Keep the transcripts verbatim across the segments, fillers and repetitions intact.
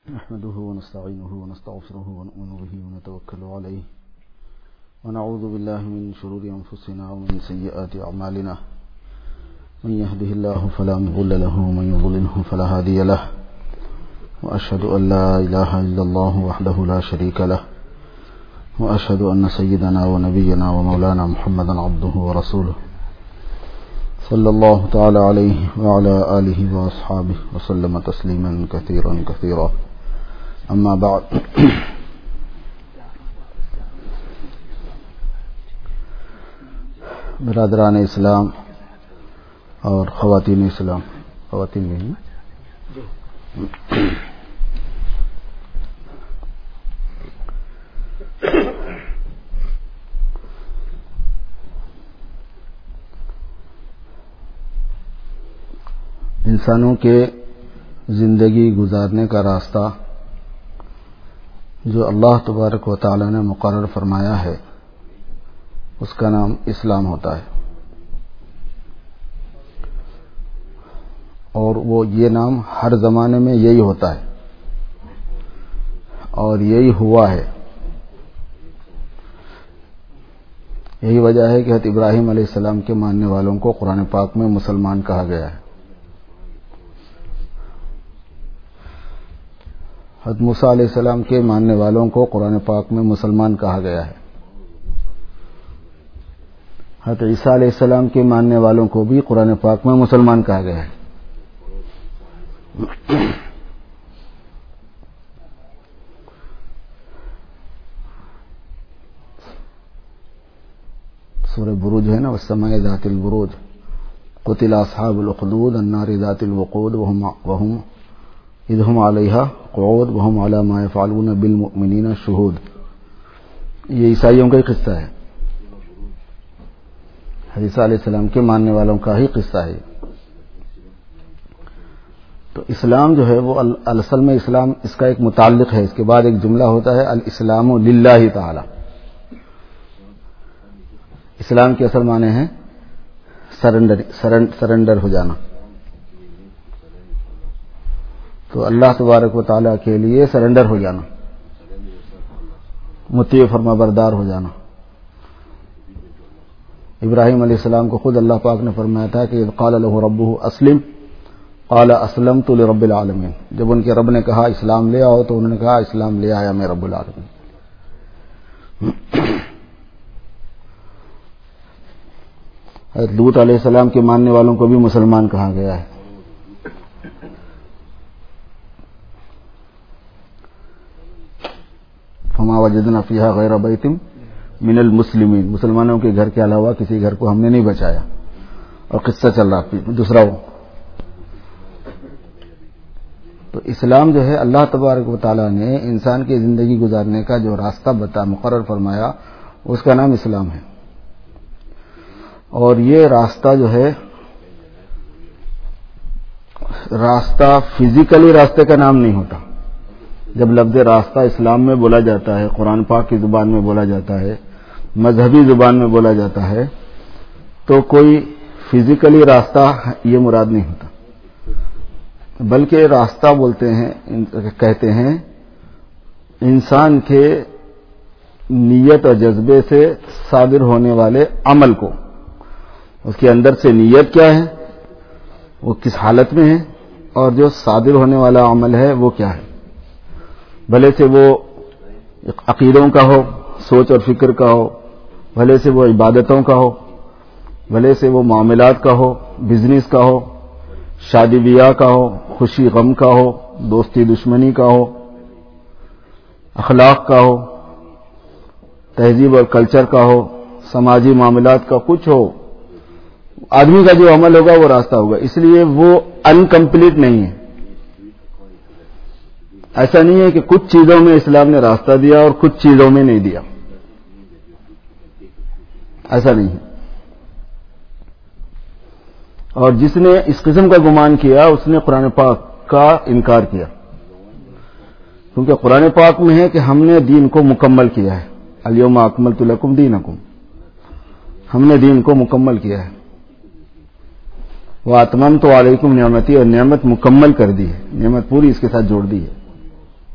نحمده ونستعينه ونستغفره ونؤمن به ونتوكل عليه ونعوذ بالله من شرور أنفسنا ومن سيئات أعمالنا من يهده الله فلا مضل له ومن يضلله فلا هادي له وأشهد أن لا إله إلا الله وحده لا شريك له وأشهد أن سيدنا ونبينا ومولانا محمدا عبده ورسوله صلى الله تعالى عليه وعلى آله وأصحابه وسلم تسليما كثيرا كثيرا أما بعد برادران اسلام اور خواتین اسلام خواتین نہیں انسانوں کے زندگی گزارنے کا راستہ جو اللہ تبارک و تعالی نے مقرر فرمایا ہے اس کا نام اسلام ہوتا ہے، اور وہ یہ نام ہر زمانے میں یہی ہوتا ہے اور یہی ہوا ہے۔ یہی وجہ ہے کہ حضرت ابراہیم علیہ السلام کے ماننے والوں کو قرآن پاک میں مسلمان کہا گیا ہے، حضرت موسیٰ علیہ السلام کے ماننے والوں کو قرآن پاک میں مسلمان کہا گیا ہے، حضرت عیسیٰ علیہ السلام کے ماننے والوں کو بھی قرآن پاک میں مسلمان کہا گیا ہے۔ سورہ بروج ہے نا، والسماء ذات البروج قتل اصحاب الاخدود النار ذات الوقود وهم وهم اذ هم علیہا قعود وهم علی ما یفعلون بالمؤمنین شہود۔ یہ عیسائیوں کا ہی قصہ ہے، عیسیٰ علیہ السلام کے ماننے والوں کا ہی قصہ ہے۔ تو اسلام جو ہے وہ اصل میں اسلام اس کا ایک متعلق ہے، اس کے بعد ایک جملہ ہوتا ہے الاسلام للہ تعالی۔ اسلام کے اصل معنی ہے سرنڈر سرنڈر ہو جانا، تو اللہ تبارک و تعالیٰ کے لیے سرنڈر ہو جانا، مطیع فرما بردار ہو جانا۔ ابراہیم علیہ السلام کو خود اللہ پاک نے فرمایا تھا کہ قال له ربه اسلم قال اسلمت لرب العالمین، جب ان کے رب نے کہا اسلام لے آؤ تو انہوں نے کہا اسلام لے آیا میں رب العالمین۔ حضرت لوط علیہ السلام کے ماننے والوں کو بھی مسلمان کہا گیا ہے۔ فما وجدنا فیہا غیر بیت من المسلمین، مسلمانوں کے گھر کے علاوہ کسی گھر کو ہم نے نہیں بچایا، اور قصہ چل رہا دوسرا وہ۔ تو اسلام جو ہے اللہ تبارک و تعالیٰ نے انسان کی زندگی گزارنے کا جو راستہ بتا مقرر فرمایا اس کا نام اسلام ہے، اور یہ راستہ جو ہے راستہ فزیکلی راستے کا نام نہیں ہوتا۔ جب لفظ راستہ اسلام میں بولا جاتا ہے، قرآن پاک کی زبان میں بولا جاتا ہے، مذہبی زبان میں بولا جاتا ہے، تو کوئی فزیکلی راستہ یہ مراد نہیں ہوتا، بلکہ راستہ بولتے ہیں کہتے ہیں انسان کے نیت اور جذبے سے صادر ہونے والے عمل کو، اس کے اندر سے نیت کیا ہے، وہ کس حالت میں ہے، اور جو صادر ہونے والا عمل ہے وہ کیا ہے، بھلے سے وہ عقیدوں کا ہو، سوچ اور فکر کا ہو، بھلے سے وہ عبادتوں کا ہو، بھلے سے وہ معاملات کا ہو، بزنس کا ہو، شادی بیاہ کا ہو، خوشی غم کا ہو، دوستی دشمنی کا ہو، اخلاق کا ہو، تہذیب اور کلچر کا ہو، سماجی معاملات کا کچھ ہو، آدمی کا جو عمل ہوگا وہ راستہ ہوگا، اس لیے وہ انکمپلیٹ نہیں ہے۔ ایسا نہیں ہے کہ کچھ چیزوں میں اسلام نے راستہ دیا اور کچھ چیزوں میں نہیں دیا، ایسا نہیں ہے۔ اور جس نے اس قسم کا گمان کیا اس نے قرآن پاک کا انکار کیا، کیونکہ قرآن پاک میں ہے کہ ہم نے دین کو مکمل کیا ہے، الیوم اکملت لکم دینکم، ہم نے دین کو مکمل کیا ہے۔ وَأَتْمَمْتُ عَلَيْكُمْ نعمتی، اور نعمت مکمل کر دی ہے، نعمت پوری اس کے ساتھ جوڑ دی ہے۔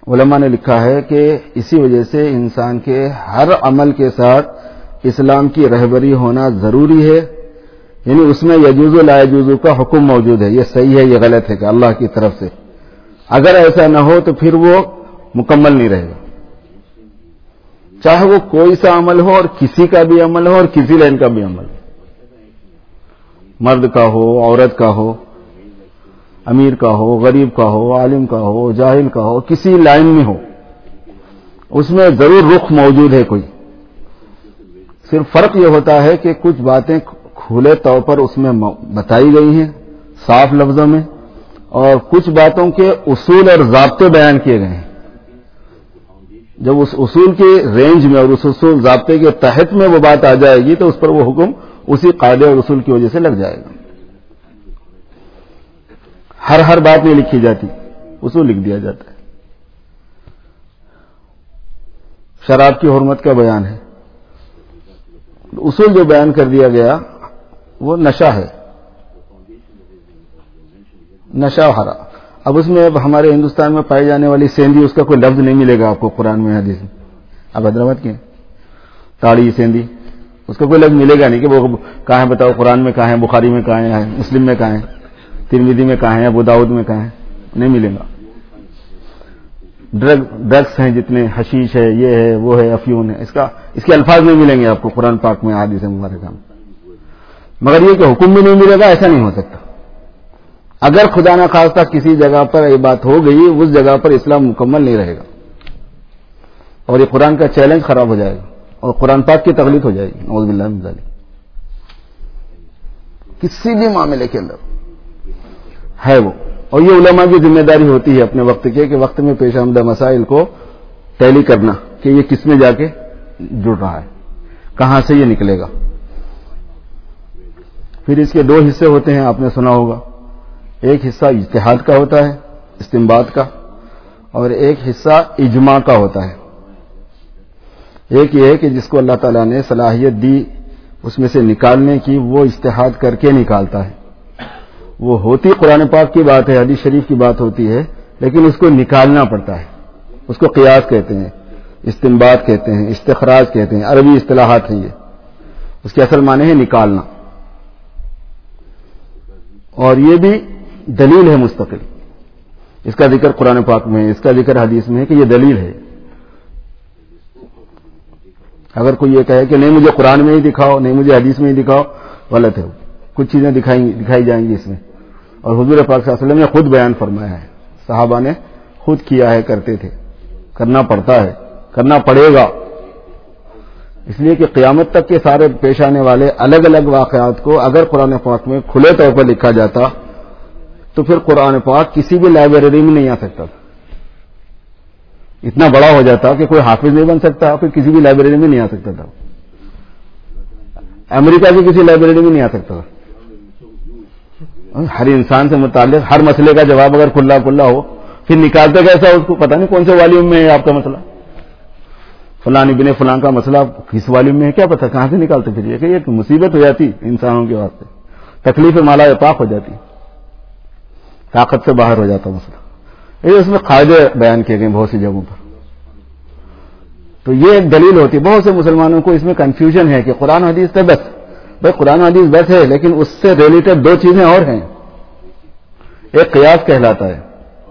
علماء نے لکھا ہے کہ اسی وجہ سے انسان کے ہر عمل کے ساتھ اسلام کی رہبری ہونا ضروری ہے، یعنی اس میں یجوز و لا یجوز کا حکم موجود ہے، یہ صحیح ہے یہ غلط ہے کہ اللہ کی طرف سے، اگر ایسا نہ ہو تو پھر وہ مکمل نہیں رہے گا، چاہے وہ کوئی سا عمل ہو اور کسی کا بھی عمل ہو اور کسی لائن کا بھی عمل ہو، مرد کا ہو، عورت کا ہو، امیر کا ہو، غریب کا ہو، عالم کا ہو، جاہل کا ہو، کسی لائن میں ہو، اس میں ضرور رخ موجود ہے کوئی، صرف فرق یہ ہوتا ہے کہ کچھ باتیں کھلے طور پر اس میں بتائی گئی ہیں صاف لفظوں میں، اور کچھ باتوں کے اصول اور ضابطے بیان کیے گئے ہیں۔ جب اس اصول کے رینج میں اور اس اصول ضابطے کے تحت میں وہ بات آ جائے گی تو اس پر وہ حکم اسی قاعدے اور اصول کی وجہ سے لگ جائے گا۔ ہر ہر بات نہیں لکھی جاتی، اصول لکھ دیا جاتا ہے۔ شراب کی حرمت کا بیان ہے، اصول جو بیان کر دیا گیا وہ نشہ ہے، نشہ حرا۔ اب اس میں اب ہمارے ہندوستان میں پائی جانے والی سیندی، اس کا کوئی لفظ نہیں ملے گا آپ کو قرآن میں حدیث میں۔ اب حیدرآباد کے تاڑی سیندی، اس کا کوئی لفظ ملے گا نہیں کہ وہ کہاں ہے بتاؤ، قرآن میں کہاں ہے، بخاری میں کہاں ہے، مسلم میں کہاں ہے، ترمذی میں کہاں ہے، ابو داؤد میں کہاں ہے، نہیں ملے گا۔ ڈرگ ڈرگس ہیں جتنے، حشیش ہے، یہ ہے، وہ ہے، افیون ہے، اس کا اس کے الفاظ نہیں ملیں گے آپ کو قرآن پاک میں، حدیث مبارکہ میں۔ مگر یہ کہ حکم بھی نہیں ملے گا، ایسا نہیں ہو سکتا۔ اگر خدا نہ خواستہ کسی جگہ پر یہ بات ہو گئی، اس جگہ پر اسلام مکمل نہیں رہے گا، اور یہ قرآن کا چیلنج خراب ہو جائے گا، اور قرآن پاک کی تغلیط ہو جائے گی، نعوذ باللہ من ذالک۔ کسی بھی معاملے کے اندر ہے وہ، اور یہ علماء کی ذمہ داری ہوتی ہے اپنے وقت کے کہ وقت میں پیش آمدہ مسائل کو ٹیلی کرنا کہ یہ کس میں جا کے جڑ رہا ہے، کہاں سے یہ نکلے گا۔ پھر اس کے دو حصے ہوتے ہیں، آپ نے سنا ہوگا، ایک حصہ اجتہاد کا ہوتا ہے، استنباط کا، اور ایک حصہ اجماع کا ہوتا ہے۔ ایک یہ ہے کہ جس کو اللہ تعالیٰ نے صلاحیت دی اس میں سے نکالنے کی، وہ اجتہاد کر کے نکالتا ہے۔ وہ ہوتی قرآن پاک کی بات ہے، حدیث شریف کی بات ہوتی ہے، لیکن اس کو نکالنا پڑتا ہے۔ اس کو قیاس کہتے ہیں، استنباط کہتے ہیں، استخراج کہتے ہیں، عربی اصطلاحات ہیں یہ۔ اس کے اصل معنی ہے نکالنا، اور یہ بھی دلیل ہے مستقل۔ اس کا ذکر قرآن پاک میں ہے، اس کا ذکر حدیث میں ہے کہ یہ دلیل ہے۔ اگر کوئی یہ کہے کہ نہیں مجھے قرآن میں ہی دکھاؤ، نہیں مجھے حدیث میں ہی دکھاؤ، غلط ہے۔ کچھ چیزیں دکھائی دکھائی جائیں گی اس میں، اور حضور پاک صلی اللہ علیہ وسلم نے خود بیان فرمایا ہے، صحابہ نے خود کیا ہے، کرتے تھے، کرنا پڑتا ہے، کرنا پڑے گا، اس لیے کہ قیامت تک کے سارے پیش آنے والے الگ الگ واقعات کو اگر قرآن پاک میں کھلے طور پر لکھا جاتا تو پھر قرآن پاک کسی بھی لائبریری میں نہیں آ سکتا تھا، اتنا بڑا ہو جاتا کہ کوئی حافظ نہیں بن سکتا، پھر کسی بھی لائبریری میں نہیں آ سکتا تھا، امریکہ کی کسی لائبریری میں نہیں آ سکتا تھا۔ ہر انسان سے متعلق ہر مسئلے کا جواب اگر کھلا کھلا ہو، پھر نکالتے کیسا اس کو پتہ نہیں کون سے والیوم میں ہے آپ کا مسئلہ، فلان ابن فلان کا مسئلہ کس والیوم میں ہے، کیا پتہ کہاں سے نکالتے پھر، یہ کہ ایک مصیبت ہو جاتی انسانوں کے واسطے، تکلیف مالا طاق ہو جاتی، طاقت سے باہر ہو جاتا مسئلہ۔ یہ اس میں قاعدے بیان کیے گئے بہت سی جگہوں پر، تو یہ ایک دلیل ہوتی ہے۔ بہت سے مسلمانوں کو اس میں کنفیوژن ہے کہ قرآن حدیث ہے بس، بھائی قرآن حدیث بس ہے، لیکن اس سے ریلیٹڈ دو چیزیں اور ہیں، ایک قیاس کہلاتا ہے،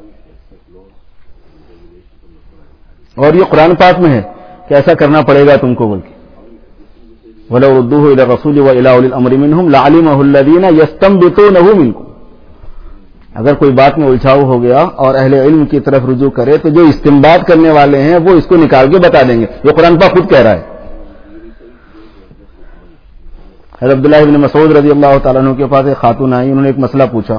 اور یہ قرآن پاک میں ہے کہ ایسا کرنا پڑے گا تم کو، بول کے وَلَوْ رُدُّوهُ إِلَى الرَّسُولِ وَإِلَىٰ أُولِي الْأَمْرِ مِنْهُمْ لَعَلِمَهُ الَّذِينَ يَسْتَنبِطُونَهُ مِنْكُمْ۔ اگر کوئی بات میں الجھاؤ ہو گیا اور اہل علم کی طرف رجوع کرے تو جو استنباط کرنے والے ہیں وہ اس کو نکال کے بتا دیں گے، یہ قرآن پاک خود کہہ رہا ہے۔ حضرت عبداللہ ابن مسعود رضی اللہ تعالیٰ عنہ کے پاس ایک خاتون آئی، انہوں نے ایک مسئلہ پوچھا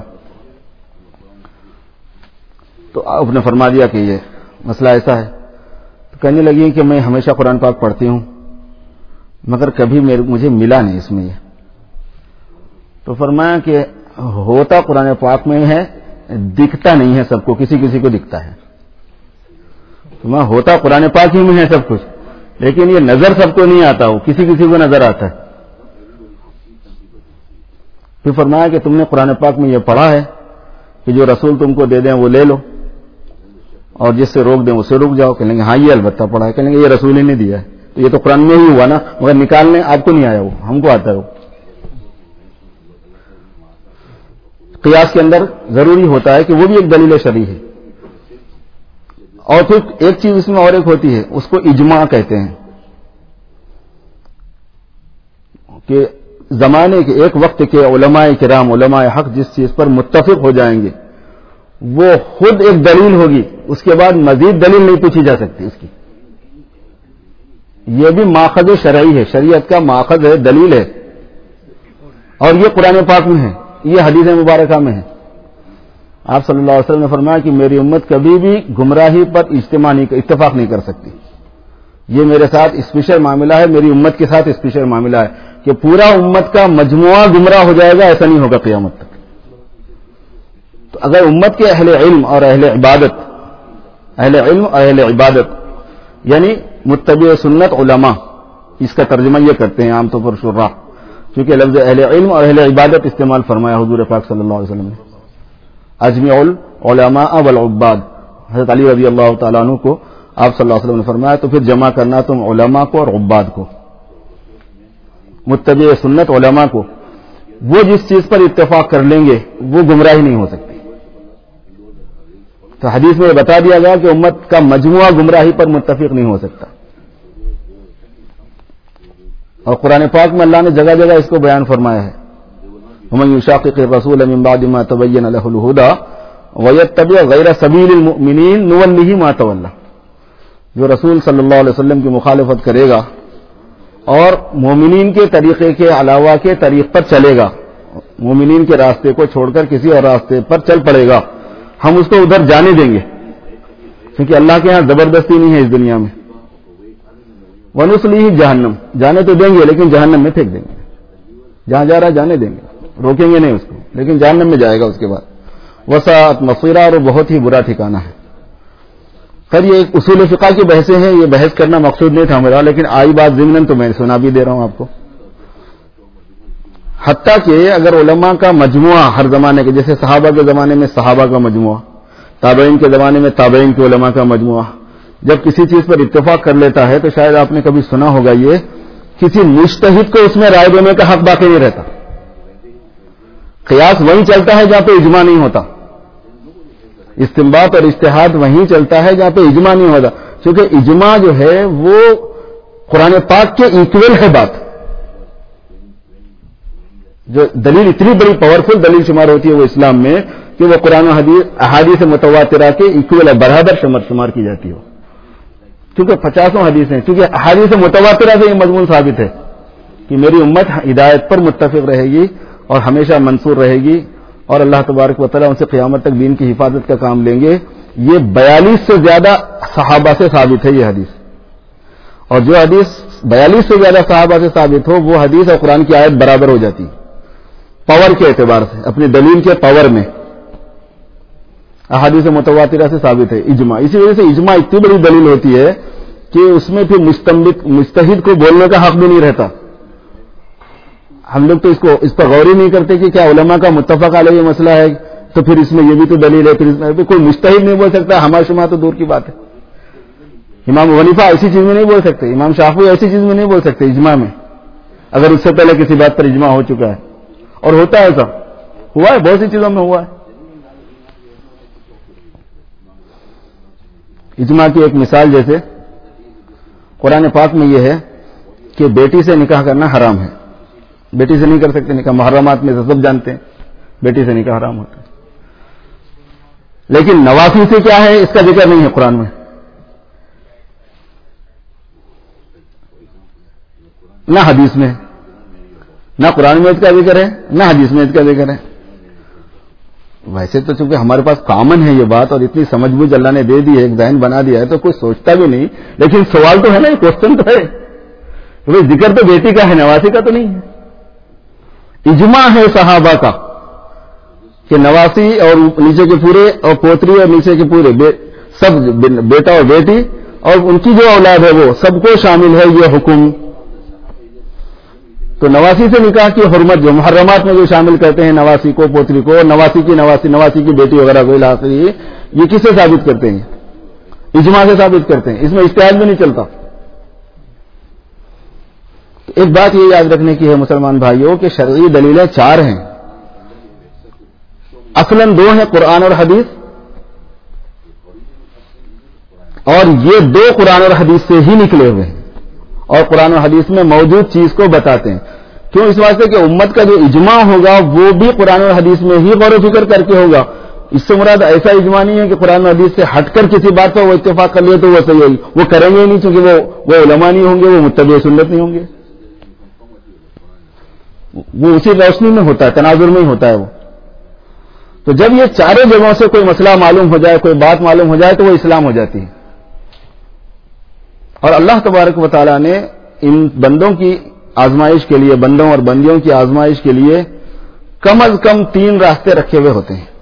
تو آپ نے فرما دیا کہ یہ مسئلہ ایسا ہے، تو کہنے لگی کہ میں ہمیشہ قرآن پاک پڑھتی ہوں مگر کبھی مجھے ملا نہیں اس میں یہ، تو فرمایا کہ ہوتا قرآن پاک میں ہے، دکھتا نہیں ہے سب کو، کسی کسی کو دکھتا ہے، تو میں ہوتا قرآن پاک ہی میں ہے سب کچھ، لیکن یہ نظر سب کو نہیں آتا، وہ کسی کسی کو نظر آتا ہے۔ پھر فرمایا کہ تم نے قرآن پاک میں یہ پڑھا ہے کہ جو رسول تم کو دے دیں وہ لے لو، اور جس سے روک دیں اس سے رک جاؤ. کہیں گے ہاں یہ البتہ پڑھا ہے, کہیں گے یہ رسول ہی نے دیا ہے, تو یہ تو قرآن میں ہی ہوا نا, مگر نکالنے آپ کو نہیں آیا, وہ ہم کو آتا ہے. وہ قیاس کے اندر ضروری ہوتا ہے کہ وہ بھی ایک دلیل شرعی ہے. اور پھر ایک چیز اس میں اور ایک ہوتی ہے, اس کو اجماع کہتے ہیں, کہ زمانے کے ایک وقت کے علماء کرام, علماء حق جس چیز پر متفق ہو جائیں گے وہ خود ایک دلیل ہوگی, اس کے بعد مزید دلیل نہیں پوچھی جا سکتی اس کی. یہ بھی ماخذ شرعی ہے, شریعت کا ماخذ ہے, دلیل ہے, اور یہ قرآن پاک میں ہے, یہ حدیث مبارکہ میں ہے. آپ صلی اللہ علیہ وسلم نے فرمایا کہ میری امت کبھی بھی گمراہی پر اجتماع نہیں, اتفاق نہیں کر سکتی. یہ میرے ساتھ اسپیشل معاملہ ہے, میری امت کے ساتھ اسپیشل معاملہ ہے کہ پورا امت کا مجموعہ گمراہ ہو جائے گا, ایسا نہیں ہوگا قیامت تک. تو اگر امت کے اہل علم اور اہل عبادت, اہل علم اور اہل عبادت یعنی متبع سنت علماء, اس کا ترجمہ یہ کرتے ہیں عام طور پر شراح, کیونکہ لفظ اہل علم اور اہل عبادت استعمال فرمایا حضور پاک صلی اللہ علیہ وسلم نے. اجمع العلماء والعباد, حضرت علی رضی اللہ تعالیٰ عنہ کو آپ صلی اللہ علیہ وسلم نے فرمایا تو پھر جمع کرنا تم علماء کو اور عباد کو, متبع سنت علماء کو. وہ جس چیز پر اتفاق کر لیں گے وہ گمراہی نہیں ہو سکتی. تو حدیث میں بتا دیا گیا کہ امت کا مجموعہ گمراہی پر متفق نہیں ہو سکتا. اور قرآن پاک میں اللہ نے جگہ جگہ اس کو بیان فرمایا ہے, ومن یشاقق الرسول من بعد ما تبین له الهدى ویتبع غیر سبیل المؤمنین نولہ ما تولی. جو رسول صلی اللہ علیہ وسلم کی مخالفت کرے گا اور مومنین کے طریقے کے علاوہ کے طریق پر چلے گا, مومنین کے راستے کو چھوڑ کر کسی اور راستے پر چل پڑے گا, ہم اس کو ادھر جانے دیں گے, کیونکہ اللہ کے ہاں زبردستی نہیں ہے اس دنیا میں. وَنُصْلِهِ جہنم, جانے تو دیں گے لیکن جہنم میں پھینک دیں گے. جہاں جا رہا ہے جانے دیں گے, روکیں گے نہیں اس کو, لیکن جہنم میں جائے گا اس کے بعد. وسعت مصیرہ, اور بہت ہی برا ٹھکانہ ہے. خیر یہ ایک اصول فقہ کی بحثیں ہیں, یہ بحث کرنا مقصود نہیں تھا میرا, لیکن آئی بات ضمناً تو میں سنا بھی دے رہا ہوں آپ کو. حتیٰ کہ اگر علماء کا مجموعہ ہر زمانے کے, جیسے صحابہ کے زمانے میں صحابہ کا مجموعہ, تابعین کے زمانے میں تابعین کے علماء کا مجموعہ, جب کسی چیز پر اتفاق کر لیتا ہے تو شاید آپ نے کبھی سنا ہوگا یہ, کسی مجتہد کو اس میں رائے دینے کا حق باقی نہیں رہتا. قیاس وہیں چلتا ہے جہاں پہ اجماع نہیں ہوتا, استنباط اور اجتہاد وہیں چلتا ہے جہاں پہ اجماع نہیں ہوتا, کیونکہ اجماع جو ہے وہ قرآن پاک کے ایکول ہے. بات جو دلیل اتنی بڑی پاورفل دلیل شمار ہوتی ہے وہ اسلام میں کہ وہ قرآن و حدیث احادیث متواترہ کے ایکول ہے, برابر شمار شمار کی جاتی ہو, کیونکہ پچاسوں حدیثیں, کیونکہ احادیث متواترہ سے یہ مضمون ثابت ہے کہ میری امت ہدایت پر متفق رہے گی اور ہمیشہ منصور رہے گی, اور اللہ تبارک و تعالیٰ ان سے قیامت تک دین کی حفاظت کا کام لیں گے. یہ بیالیس سے زیادہ صحابہ سے ثابت ہے یہ حدیث, اور جو حدیث بیالیس سے زیادہ صحابہ سے ثابت ہو وہ حدیث اور قرآن کی آیت برابر ہو جاتی پاور کے اعتبار سے, اپنی دلیل کے پاور میں. احادیث متواترہ سے ثابت ہے اجماع, اسی وجہ سے اجماع اتنی بڑی دلیل ہوتی ہے کہ اس میں پھر مستنبط مجتہد کو بولنے کا حق بھی نہیں رہتا. ہم لوگ تو اس کو اس پر غور ہی نہیں کرتے کہ کیا علماء کا متفق علیہ یہ مسئلہ ہے تو پھر اس میں یہ بھی تو دلیل ہے, پھر اس میں کوئی مجتہد نہیں بول سکتا, ہمارا شما تو دور کی بات ہے. امام حنیفہ ایسی چیز میں نہیں بول سکتے, امام شافعی ایسی چیز میں نہیں بول سکتے اجماع میں, اگر اس سے پہلے کسی بات پر اجماع ہو چکا ہے. اور ہوتا ہے ایسا, ہوا ہے بہت سی چیزوں میں ہوا ہے. اجماع کی ایک مثال جیسے قرآن پاک میں یہ ہے کہ بیٹی سے نکاح کرنا حرام ہے, بیٹی سے نہیں کر سکتے نکاح, محرمات میں سے سب جانتے ہیں بیٹی سے نکاح حرام ہوتا ہے. لیکن نواسی سے کیا ہے اس کا ذکر نہیں ہے قرآن میں, نہ حدیث میں, نہ قرآن میں اس کا ذکر ہے نہ حدیث میں اس کا ذکر ہے. ویسے تو چونکہ ہمارے پاس کامن ہے یہ بات اور اتنی سمجھ بوجھ اللہ نے دے دی ہے, ایک ذہن بنا دیا ہے, تو کوئی سوچتا بھی نہیں. لیکن سوال تو ہے نا, یہ کوشچن تو ہے, ذکر تو بیٹی کا ہے, نواسی کا تو نہیں ہے. اجماع ہے صحابہ کا کہ نواسی اور نیچے کے پورے اور پوتری اور نیچے کے پورے بے, سب بیٹا اور بیٹی اور ان کی جو اولاد ہے وہ سب کو شامل ہے یہ حکم. تو نواسی سے نکاح کی حرمت جو محرمات میں جو شامل کرتے ہیں نواسی کو, پوتری کو, نواسی کی نواسی نواسی کی بیٹی وغیرہ کو علاقے, یہ کسے ثابت کرتے ہیں؟ اجماع سے ثابت کرتے ہیں، اس میں اجتہاد بھی نہیں چلتا. ایک بات یہ یاد رکھنے کی ہے مسلمان بھائیوں کہ شرعی دلیلیں چار ہیں، اصلاً دو ہیں، قرآن اور حدیث، اور یہ دو قرآن اور حدیث سے ہی نکلے ہوئے ہیں اور قرآن اور حدیث میں موجود چیز کو بتاتے ہیں. کیوں؟ اس واسطے کہ امت کا جو اجماع ہوگا وہ بھی قرآن اور حدیث میں ہی غور و فکر کر کے ہوگا. اس سے مراد ایسا اجماع نہیں ہے کہ قرآن و حدیث سے ہٹ کر کسی بات پر وہ اتفاق کر لیے تو وہ صحیح ہوگی، وہ کریں گے ہی نہیں، چونکہ وہ وہ علماء نہیں ہوں گے، وہ متبع سنت نہیں ہوں گے. وہ اسی روشنی میں ہوتا ہے، تناظر میں ہی ہوتا ہے وہ. تو جب یہ چاروں جگہوں سے کوئی مسئلہ معلوم ہو جائے، کوئی بات معلوم ہو جائے تو وہ اسلام ہو جاتی ہے. اور اللہ تبارک و تعالیٰ نے ان بندوں کی آزمائش کے لیے، بندوں اور بندیوں کی آزمائش کے لیے کم از کم تین راستے رکھے ہوئے ہوتے ہیں.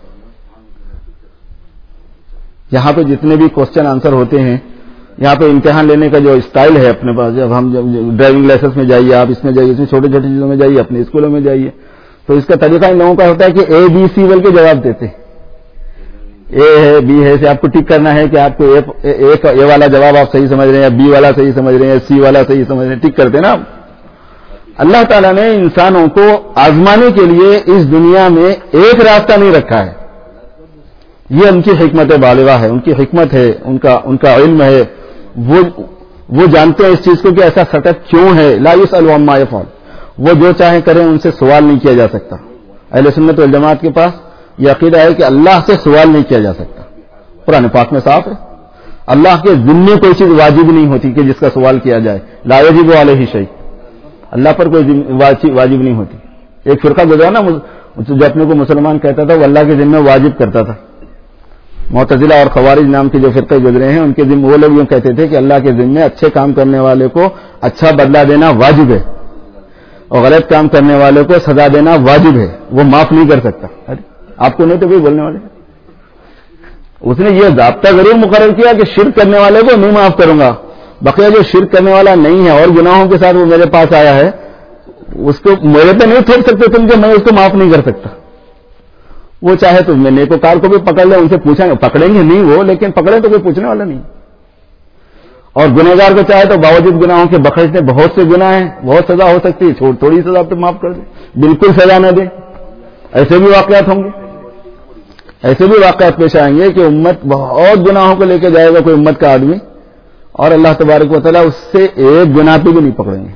یہاں پہ جتنے بھی کوشچن آنسر ہوتے ہیں، یہاں پہ امتحان لینے کا جو اسٹائل ہے اپنے پاس، جب ہم ڈرائیونگ لائسنس میں جائیے، آپ اس میں جائیے، اس میں چھوٹی چھوٹی چیزوں میں جائیے، اپنے اسکولوں میں جائیے، تو اس کا طریقہ ان لوگوں کا ہوتا ہے کہ اے بی سی بول کے جواب دیتے ہیں. اے ہے، بی ہے، سے آپ کو ٹک کرنا ہے کہ آپ کو اے والا جواب آپ صحیح سمجھ رہے ہیں، یا بی والا صحیح سمجھ رہے ہیں، سی والا صحیح سمجھ رہے ہیں، ٹک کرتے ہیں نا. اللہ تعالیٰ نے انسانوں کو آزمانے کے لیے اس دنیا میں ایک راستہ نہیں رکھا ہے. یہ ان کی حکمت بالغہ ہے، ان کی حکمت ہے، ان کا ان کا علم ہے. وہ وہ جانتے ہیں اس چیز کو کہ ایسا سیٹ اپ کیوں ہے. لا یسأل عما یفعل، وہ جو چاہیں کریں، ان سے سوال نہیں کیا جا سکتا. اہل سنت والجماعت کے پاس یہ عقیدہ ہے کہ اللہ سے سوال نہیں کیا جا سکتا. قرآن پاک میں صاف ہے، اللہ کے ذمے کوئی چیز واجب نہیں ہوتی کہ جس کا سوال کیا جائے. لا یجب علیہ شیء، اللہ پر کوئی واجب نہیں ہوتی. ایک فرقہ گزرا نا جو اپنے کو مسلمان کہتا تھا، وہ اللہ کے ذمے واجب کرتا تھا. معتزلہ اور خوارج نام کے جو فرقے گزرے ہیں، ان کے ذمہ وہ لوگ یوں کہتے تھے کہ اللہ کے ذمے اچھے کام کرنے والے کو اچھا بدلہ دینا واجب ہے اور غلط کام کرنے والے کو سزا دینا واجب ہے، وہ معاف نہیں کر سکتا. آپ کو نہیں تو کوئی بولنے والے. اس نے یہ ضابطہ ضرور مقرر کیا کہ شرک کرنے والے کو نہیں معاف کروں گا، بقیہ جو شرک کرنے والا نہیں ہے اور گناہوں کے ساتھ وہ میرے پاس آیا ہے، اس کو میرے پہ نہیں تھوپ سکتے تم کہ میں اس کو معاف نہیں کر سکتا. وہ چاہے تو میں نیکوکار کو بھی پکڑ لیں، ان سے پوچھیں گے، پکڑیں گے نہیں وہ، لیکن پکڑیں تو کوئی پوچھنے والا نہیں. اور گنہگار کو چاہے تو باوجود گناہوں کے بخشنے، بہت سے گناہ ہیں، بہت سزا ہو سکتی ہے، چھوڑ تھوڑی سزا پہ معاف کر دیں، بالکل سزا نہ دیں. ایسے بھی واقعات ہوں گے، ایسے بھی واقعات پیش آئیں گے کہ امت بہت گناہوں کو لے کے جائے گا کوئی امت کا آدمی، اور اللہ تبارک و تعالیٰ اس سے ایک گناہ پہ بھی نہیں پکڑیں گے.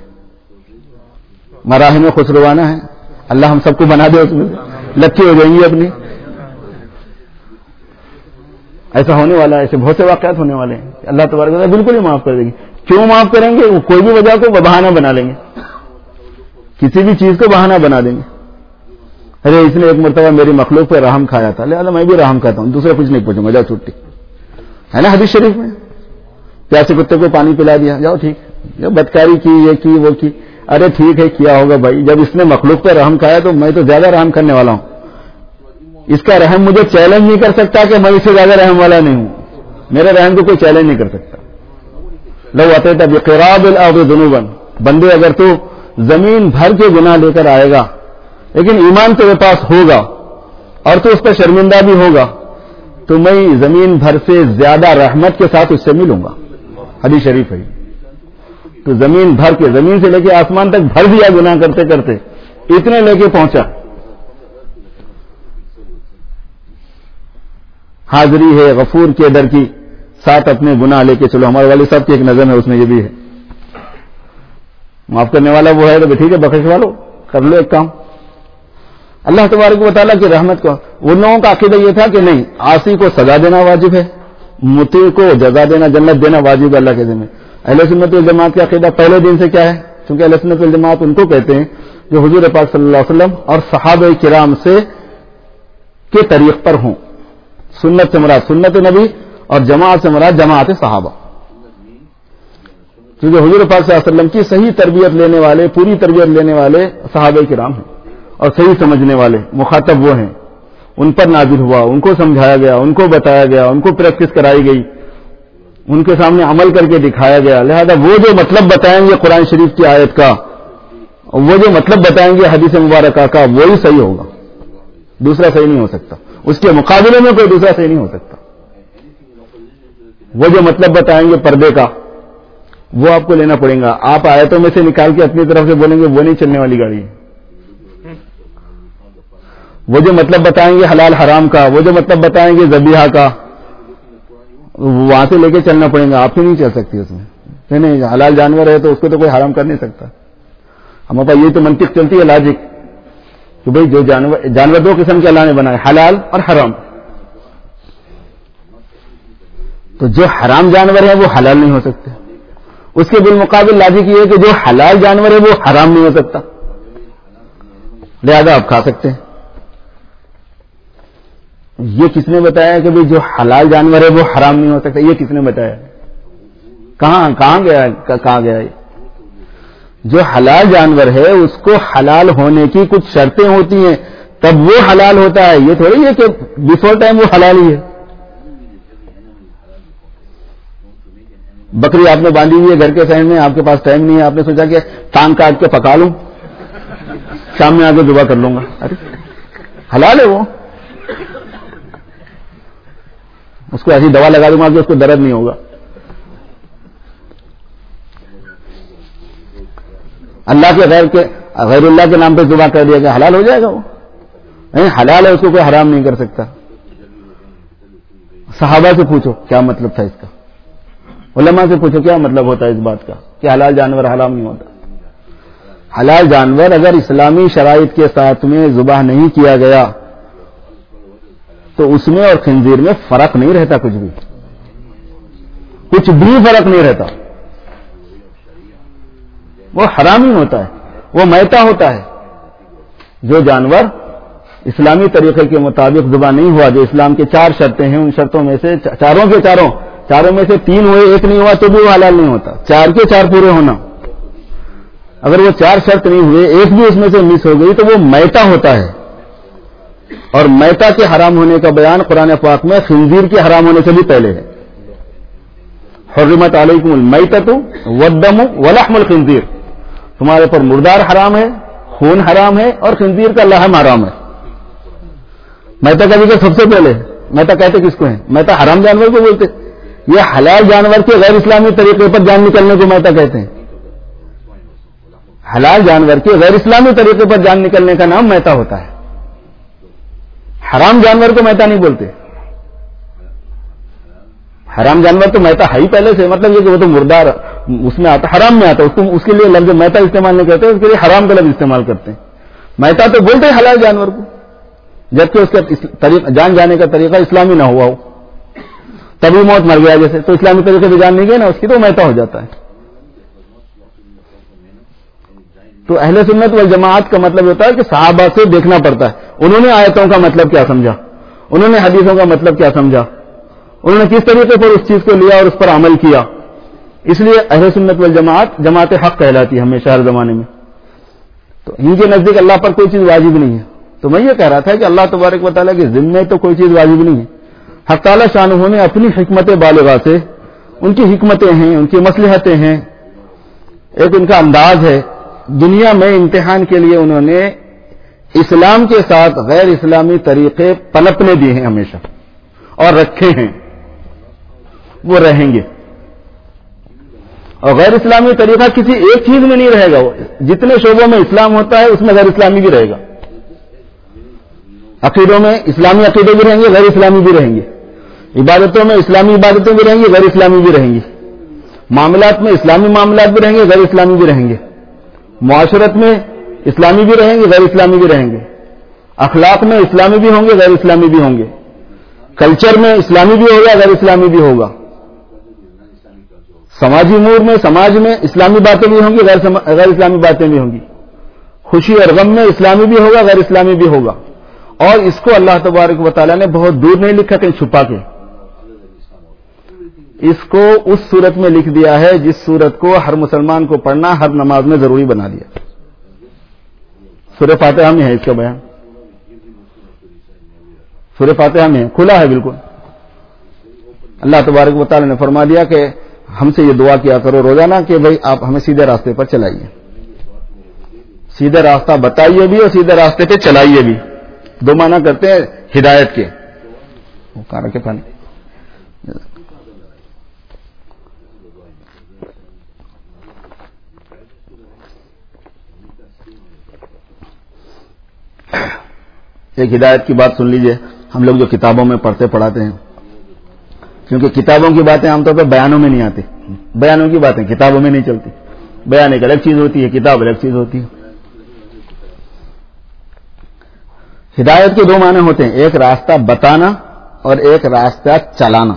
مراحم خسروانہ ہے، اللہ ہم سب کو بنا دے، اس میں لکی ہو جائیں گی اپنی. ایسا ہونے والا ہے، ایسے بہت سے واقعات ہونے والے ہیں. اللہ تبارک و تعالیٰ بالکل ہی معاف کر دیں گے. کیوں معاف کریں گے؟ وہ کوئی بھی وجہ کو بہانہ بنا لیں گے، کسی بھی چیز کو بہانہ بنا دیں گے. ارے اس نے ایک مرتبہ میری مخلوق پہ رحم کھایا تھا، لہٰذا میں بھی رحم کھاتا ہوں، دوسرے کچھ نہیں پوچھوں گا، جاؤ چھٹی. ہے نا حدیث شریف میں؟ پیاسے کتے کو پانی پلا دیا، جاؤ ٹھیک. جب بدکاری کی، یہ کی، وہ کی، ارے ٹھیک ہے کیا ہوگا بھائی، جب اس نے مخلوق پہ رحم کھایا تو میں تو زیادہ رحم کرنے والا ہوں. اس کا رحم مجھے چیلنج نہیں کر سکتا کہ میں اس سے زیادہ رحم والا نہیں ہوں. میرے رحم کو کوئی چیلنج نہیں کر سکتا. لو اتیت بقراب الارض ذنوبا، بندے اگر تو زمین بھر کے گناہ لے کر آئے گا لیکن ایمان تیرے پاس ہوگا اور تو اس پہ شرمندہ بھی ہوگا، تو میں زمین بھر سے زیادہ رحمت کے ساتھ اس سے ملوں گا. حدیث شریف ہے. تو زمین بھر کے، زمین سے لے کے آسمان تک بھر دیا گناہ کرتے کرتے، اتنے لے کے پہنچا. حاضری ہے غفور کے در کی، ساتھ اپنے گناہ لے کے چلو. ہمارے والد صاحب کی ایک نظر ہے، اس میں یہ بھی ہے، معاف کرنے والا وہ ہے تو ٹھیک ہے، بخش والو کر لو ایک کام. اللہ تبارک و تعالیٰ کی رحمت کو، ان لوگوں کا عقیدہ یہ تھا کہ نہیں، عاصی کو سزا دینا واجب ہے، مطیع کو جزا دینا، جنت دینا واجب ہے اللہ کے ذمہ. اہل سنت والجماعت کا عقیدہ پہلے دن سے کیا ہے؟ کیونکہ اہل سنت والجماعت ان کو کہتے ہیں جو حضور پاک صلی اللہ علیہ وسلم اور صحابہ کرام سے کے طریق پر ہوں. سنت سے مراد سنت نبی اور جماعت سے مراد جماعت صحابہ. کیونکہ حضور پاک صلی اللہ علیہ وسلم کی صحیح تربیت لینے والے، پوری تربیت لینے والے صحابہ کرام ہیں، اور صحیح سمجھنے والے مخاطب وہ ہیں. ان پر نازل ہوا، ان کو سمجھایا گیا، ان کو بتایا گیا، ان کو پریکٹس کرائی گئی، ان کے سامنے عمل کر کے دکھایا گیا. لہذا وہ جو مطلب بتائیں گے قرآن شریف کی آیت کا، وہ جو مطلب بتائیں گے حدیث مبارکہ کا، وہی صحیح ہوگا، دوسرا صحیح نہیں ہو سکتا. اس کے مقابلے میں کوئی دوسرا صحیح نہیں ہو سکتا. وہ جو مطلب بتائیں گے پردے کا وہ آپ کو لینا پڑے گا. آپ آیتوں میں سے نکال کے اپنی طرف سے بولیں گے وہ نہیں چلنے والی گاڑی ہے. وہ جو مطلب بتائیں گے حلال حرام کا, وہ جو مطلب بتائیں گے ذبیحہ کا, وہاں سے لے کے چلنا پڑے گا. آپ سے نہیں چل سکتی اس میں. نہیں نہیں حلال جانور ہے تو اس کو تو کوئی حرام کر نہیں سکتا. ہمارے پاس یہ تو منطق چلتی ہے, لاجک, کہ بھئی جو جانور جانور دو قسم کے اللہ نے بنائے, حلال اور حرام. تو جو حرام جانور ہیں وہ حلال نہیں ہو سکتے. اس کے بالمقابل لاجک یہ ہے کہ جو حلال جانور ہے وہ حرام نہیں ہو سکتا, لہذا آپ کھا سکتے ہیں. یہ کس نے بتایا کہ جو حلال جانور ہے وہ حرام نہیں ہو سکتا؟ یہ کس نے بتایا؟ کہاں کہاں گیا کہاں گیا یہ؟ جو حلال جانور ہے اس کو حلال ہونے کی کچھ شرطیں ہوتی ہیں تب وہ حلال ہوتا ہے. یہ تھوڑی ہے کہ بفور ٹائم وہ حلال ہی ہے. بکری آپ نے باندھی ہوئی ہے گھر کے سائڈ میں, آپ کے پاس ٹائم نہیں ہے, آپ نے سوچا کہ ٹانگ کاٹ کے پکا لوں, شام میں آ کے ذبح کر لوں گا. ارے حلال ہے وہ, اس کو ایسی دوا لگا دوں گا کہ اس کو درد نہیں ہوگا. اللہ کے غیر کے غیر اللہ کے نام پہ ذبح کر دیا گیا, حلال ہو جائے گا وہ؟ نہیں, حلال ہے, اس کو کوئی حرام نہیں کر سکتا. صحابہ سے پوچھو کیا مطلب تھا اس کا, علماء سے پوچھو کیا مطلب ہوتا ہے اس بات کا کہ حلال جانور حرام نہیں ہوتا. حلال جانور اگر اسلامی شرائط کے ساتھ میں ذبح نہیں کیا گیا تو اس میں اور خنزیر میں فرق نہیں رہتا, کچھ بھی کچھ بھی فرق نہیں رہتا. وہ حرام ہی ہوتا ہے, وہ میتا ہوتا ہے. جو جانور اسلامی طریقے کے مطابق ذبح نہیں ہوا, جو اسلام کے چار شرطیں ہیں, ان شرطوں میں سے چاروں کے چاروں چاروں میں سے تین ہوئے, ایک نہیں ہوا تو بھی وہ حلال نہیں ہوتا. چار کے چار پورے ہونا, اگر وہ چار شرط نہیں ہوئے, ایک بھی اس میں سے مس ہو گئی تو وہ میتا ہوتا ہے. اور میتا کے حرام ہونے کا بیان قرآن پاک میں خنزیر کے حرام ہونے سے بھی پہلے ہے. حرمت علیکم المیتۃ والدم ولحم الخنزیر, تمہارے پر مردار حرام ہے, خون حرام ہے, اور خنزیر کا لحم حرام ہے. میتا کا ذکر سب سے پہلے. میتا کہتے کس کو ہیں؟ میتا حرام جانور کو بولتے. یہ حلال جانور کے غیر اسلامی طریقے پر جان نکلنے کو میتا کہتے ہیں. حلال جانور کے غیر اسلامی طریقے پر جان نکلنے کا نام میتا ہوتا ہے. حرام جانور کو میتا نہیں بولتے. حرام جانور تو میتا ہے ہی پہلے سے, مطلب یہ کہ وہ تو مردار اس میں آتا, حرام میں آتا, اس کو اس کے لیے لفظ میتا استعمال نہیں کرتے, اس کے لیے حرام کا لفظ استعمال کرتے ہیں. میتا تو بولتے ہیں حلال جانور کو, جبکہ اس کا جان جانے کا طریقہ اسلامی نہ ہوا ہو, تبھی موت مر گیا جیسے, تو اسلامی طریقے سے جان نہیں گئے نا اس کی, تو میتا ہو جاتا ہے. تو اہل سنت والجماعت کا مطلب ہوتا ہے کہ صحابہ سے دیکھنا پڑتا ہے, انہوں نے آیتوں کا مطلب کیا سمجھا, انہوں نے حدیثوں کا مطلب کیا سمجھا, انہوں نے کس طریقے پر اس چیز کو لیا اور اس پر عمل کیا. اس لیے اہل سنت والجماعت جماعت حق کہلاتی ہے ہمیشہ ہر زمانے میں. تو ان کے نزدیک اللہ پر کوئی چیز واجب نہیں ہے. تو میں یہ کہہ رہا تھا کہ اللہ تبارک و تعالیٰ کے ذمے تو کوئی چیز واجب نہیں ہے. حق تعالیٰ شانہ نے اپنی حکمت بالغہ سے, ان کی حکمتیں ہیں, ان کی مصلحتیں ہیں, ایک ان کا انداز ہے, دنیا میں امتحان کے لیے انہوں نے اسلام کے ساتھ غیر اسلامی طریقے پنپنے دیے ہیں ہمیشہ, اور رکھے ہیں, وہ رہیں گے. اور غیر اسلامی طریقہ کسی ایک چیز میں نہیں رہے گا, وہ جتنے شعبوں میں اسلام ہوتا ہے اس میں غیر اسلامی بھی رہے گا. عقیدوں میں اسلامی عقیدے بھی رہیں گے, غیر اسلامی بھی رہیں گے. عبادتوں میں اسلامی عبادتیں بھی رہیں گی, غیر اسلامی بھی رہیں گی. معاملات میں اسلامی معاملات بھی رہیں گے, غیر اسلامی بھی رہیں گے. معاشرت میں اسلامی بھی رہیں گے, غیر اسلامی بھی رہیں گے. اخلاق میں اسلامی بھی ہوں گے, غیر اسلامی بھی ہوں گے. کلچر میں اسلامی بھی ہوگا, غیر اسلامی بھی ہوگا. سماجی امور میں سماج میں اسلامی باتیں بھی ہوں گی, غیر اسلامی باتیں بھی ہوں گی. خوشی اور غم میں اسلامی بھی ہوگا, غیر اسلامی بھی ہوگا. اور اس کو اللہ تبارک و تعالیٰ نے بہت دور نہیں لکھا کہیں چھپا کے, اس کو اس صورت میں لکھ دیا ہے جس صورت کو ہر مسلمان کو پڑھنا ہر نماز میں ضروری بنا دیا. سورہ فاتحہ میں ہے اس کا بیان, سورہ فاتحہ میں کھلا ہے بالکل. اللہ تبارک و تعالیٰ نے فرما دیا کہ ہم سے یہ دعا کیا کرو روزانہ کہ بھئی آپ ہمیں سیدھے راستے پر چلائیے, سیدھے راستہ بتائیے بھی اور سیدھے راستے پہ چلائیے بھی. دو معنی کرتے ہیں ہدایت کے. وہ کہاں رکھے پانی, ایک ہدایت کی بات سن لیجئے. ہم لوگ جو کتابوں میں پڑھتے پڑھاتے ہیں، کیونکہ کتابوں کی باتیں عام طور پہ بیانوں میں نہیں آتی، بیانوں کی باتیں کتابوں میں نہیں چلتی. بیان ایک الگ چیز ہوتی ہے، کتاب الگ چیز ہوتی ہے. ہدایت کے دو معنی ہوتے ہیں، ایک راستہ بتانا اور ایک راستہ چلانا.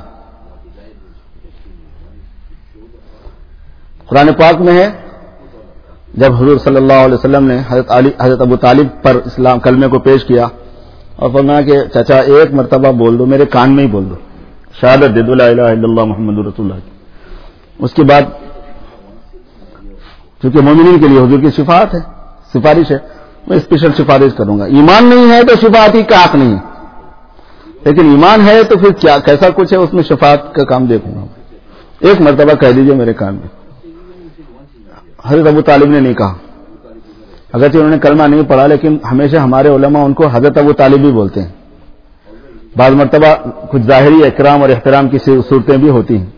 قرآن پاک میں ہے، جب حضور صلی اللہ علیہ وسلم نے حضرت علی حضرت ابو طالب پر اسلام کلمے کو پیش کیا اور فرمایا کہ چچا ایک مرتبہ بول دو، میرے کان میں ہی بول دو، شہادت دے دو لا الہ الا اللہ محمد رسول اللہ. اس کے بعد چونکہ مومنین کے لیے حضور کی شفاعت ہے، سفارش ہے، میں اسپیشل سفارش کروں گا. ایمان نہیں ہے تو شفاعت ہی کا حق نہیں ہے، لیکن ایمان ہے تو پھر کیا کیسا کچھ ہے اس میں شفاعت کا کام دیکھوں گا. ایک مرتبہ کہہ دیجئے میرے کان میں. حضرت ابو طالب نے نہیں کہا، اگرچہ انہوں نے کلمہ نہیں پڑھا، لیکن ہمیشہ ہمارے علماء ان کو حضرت ابو طالب بھی بولتے ہیں. بعض مرتبہ کچھ ظاہری اکرام اور احترام کی صورتیں بھی ہوتی ہیں.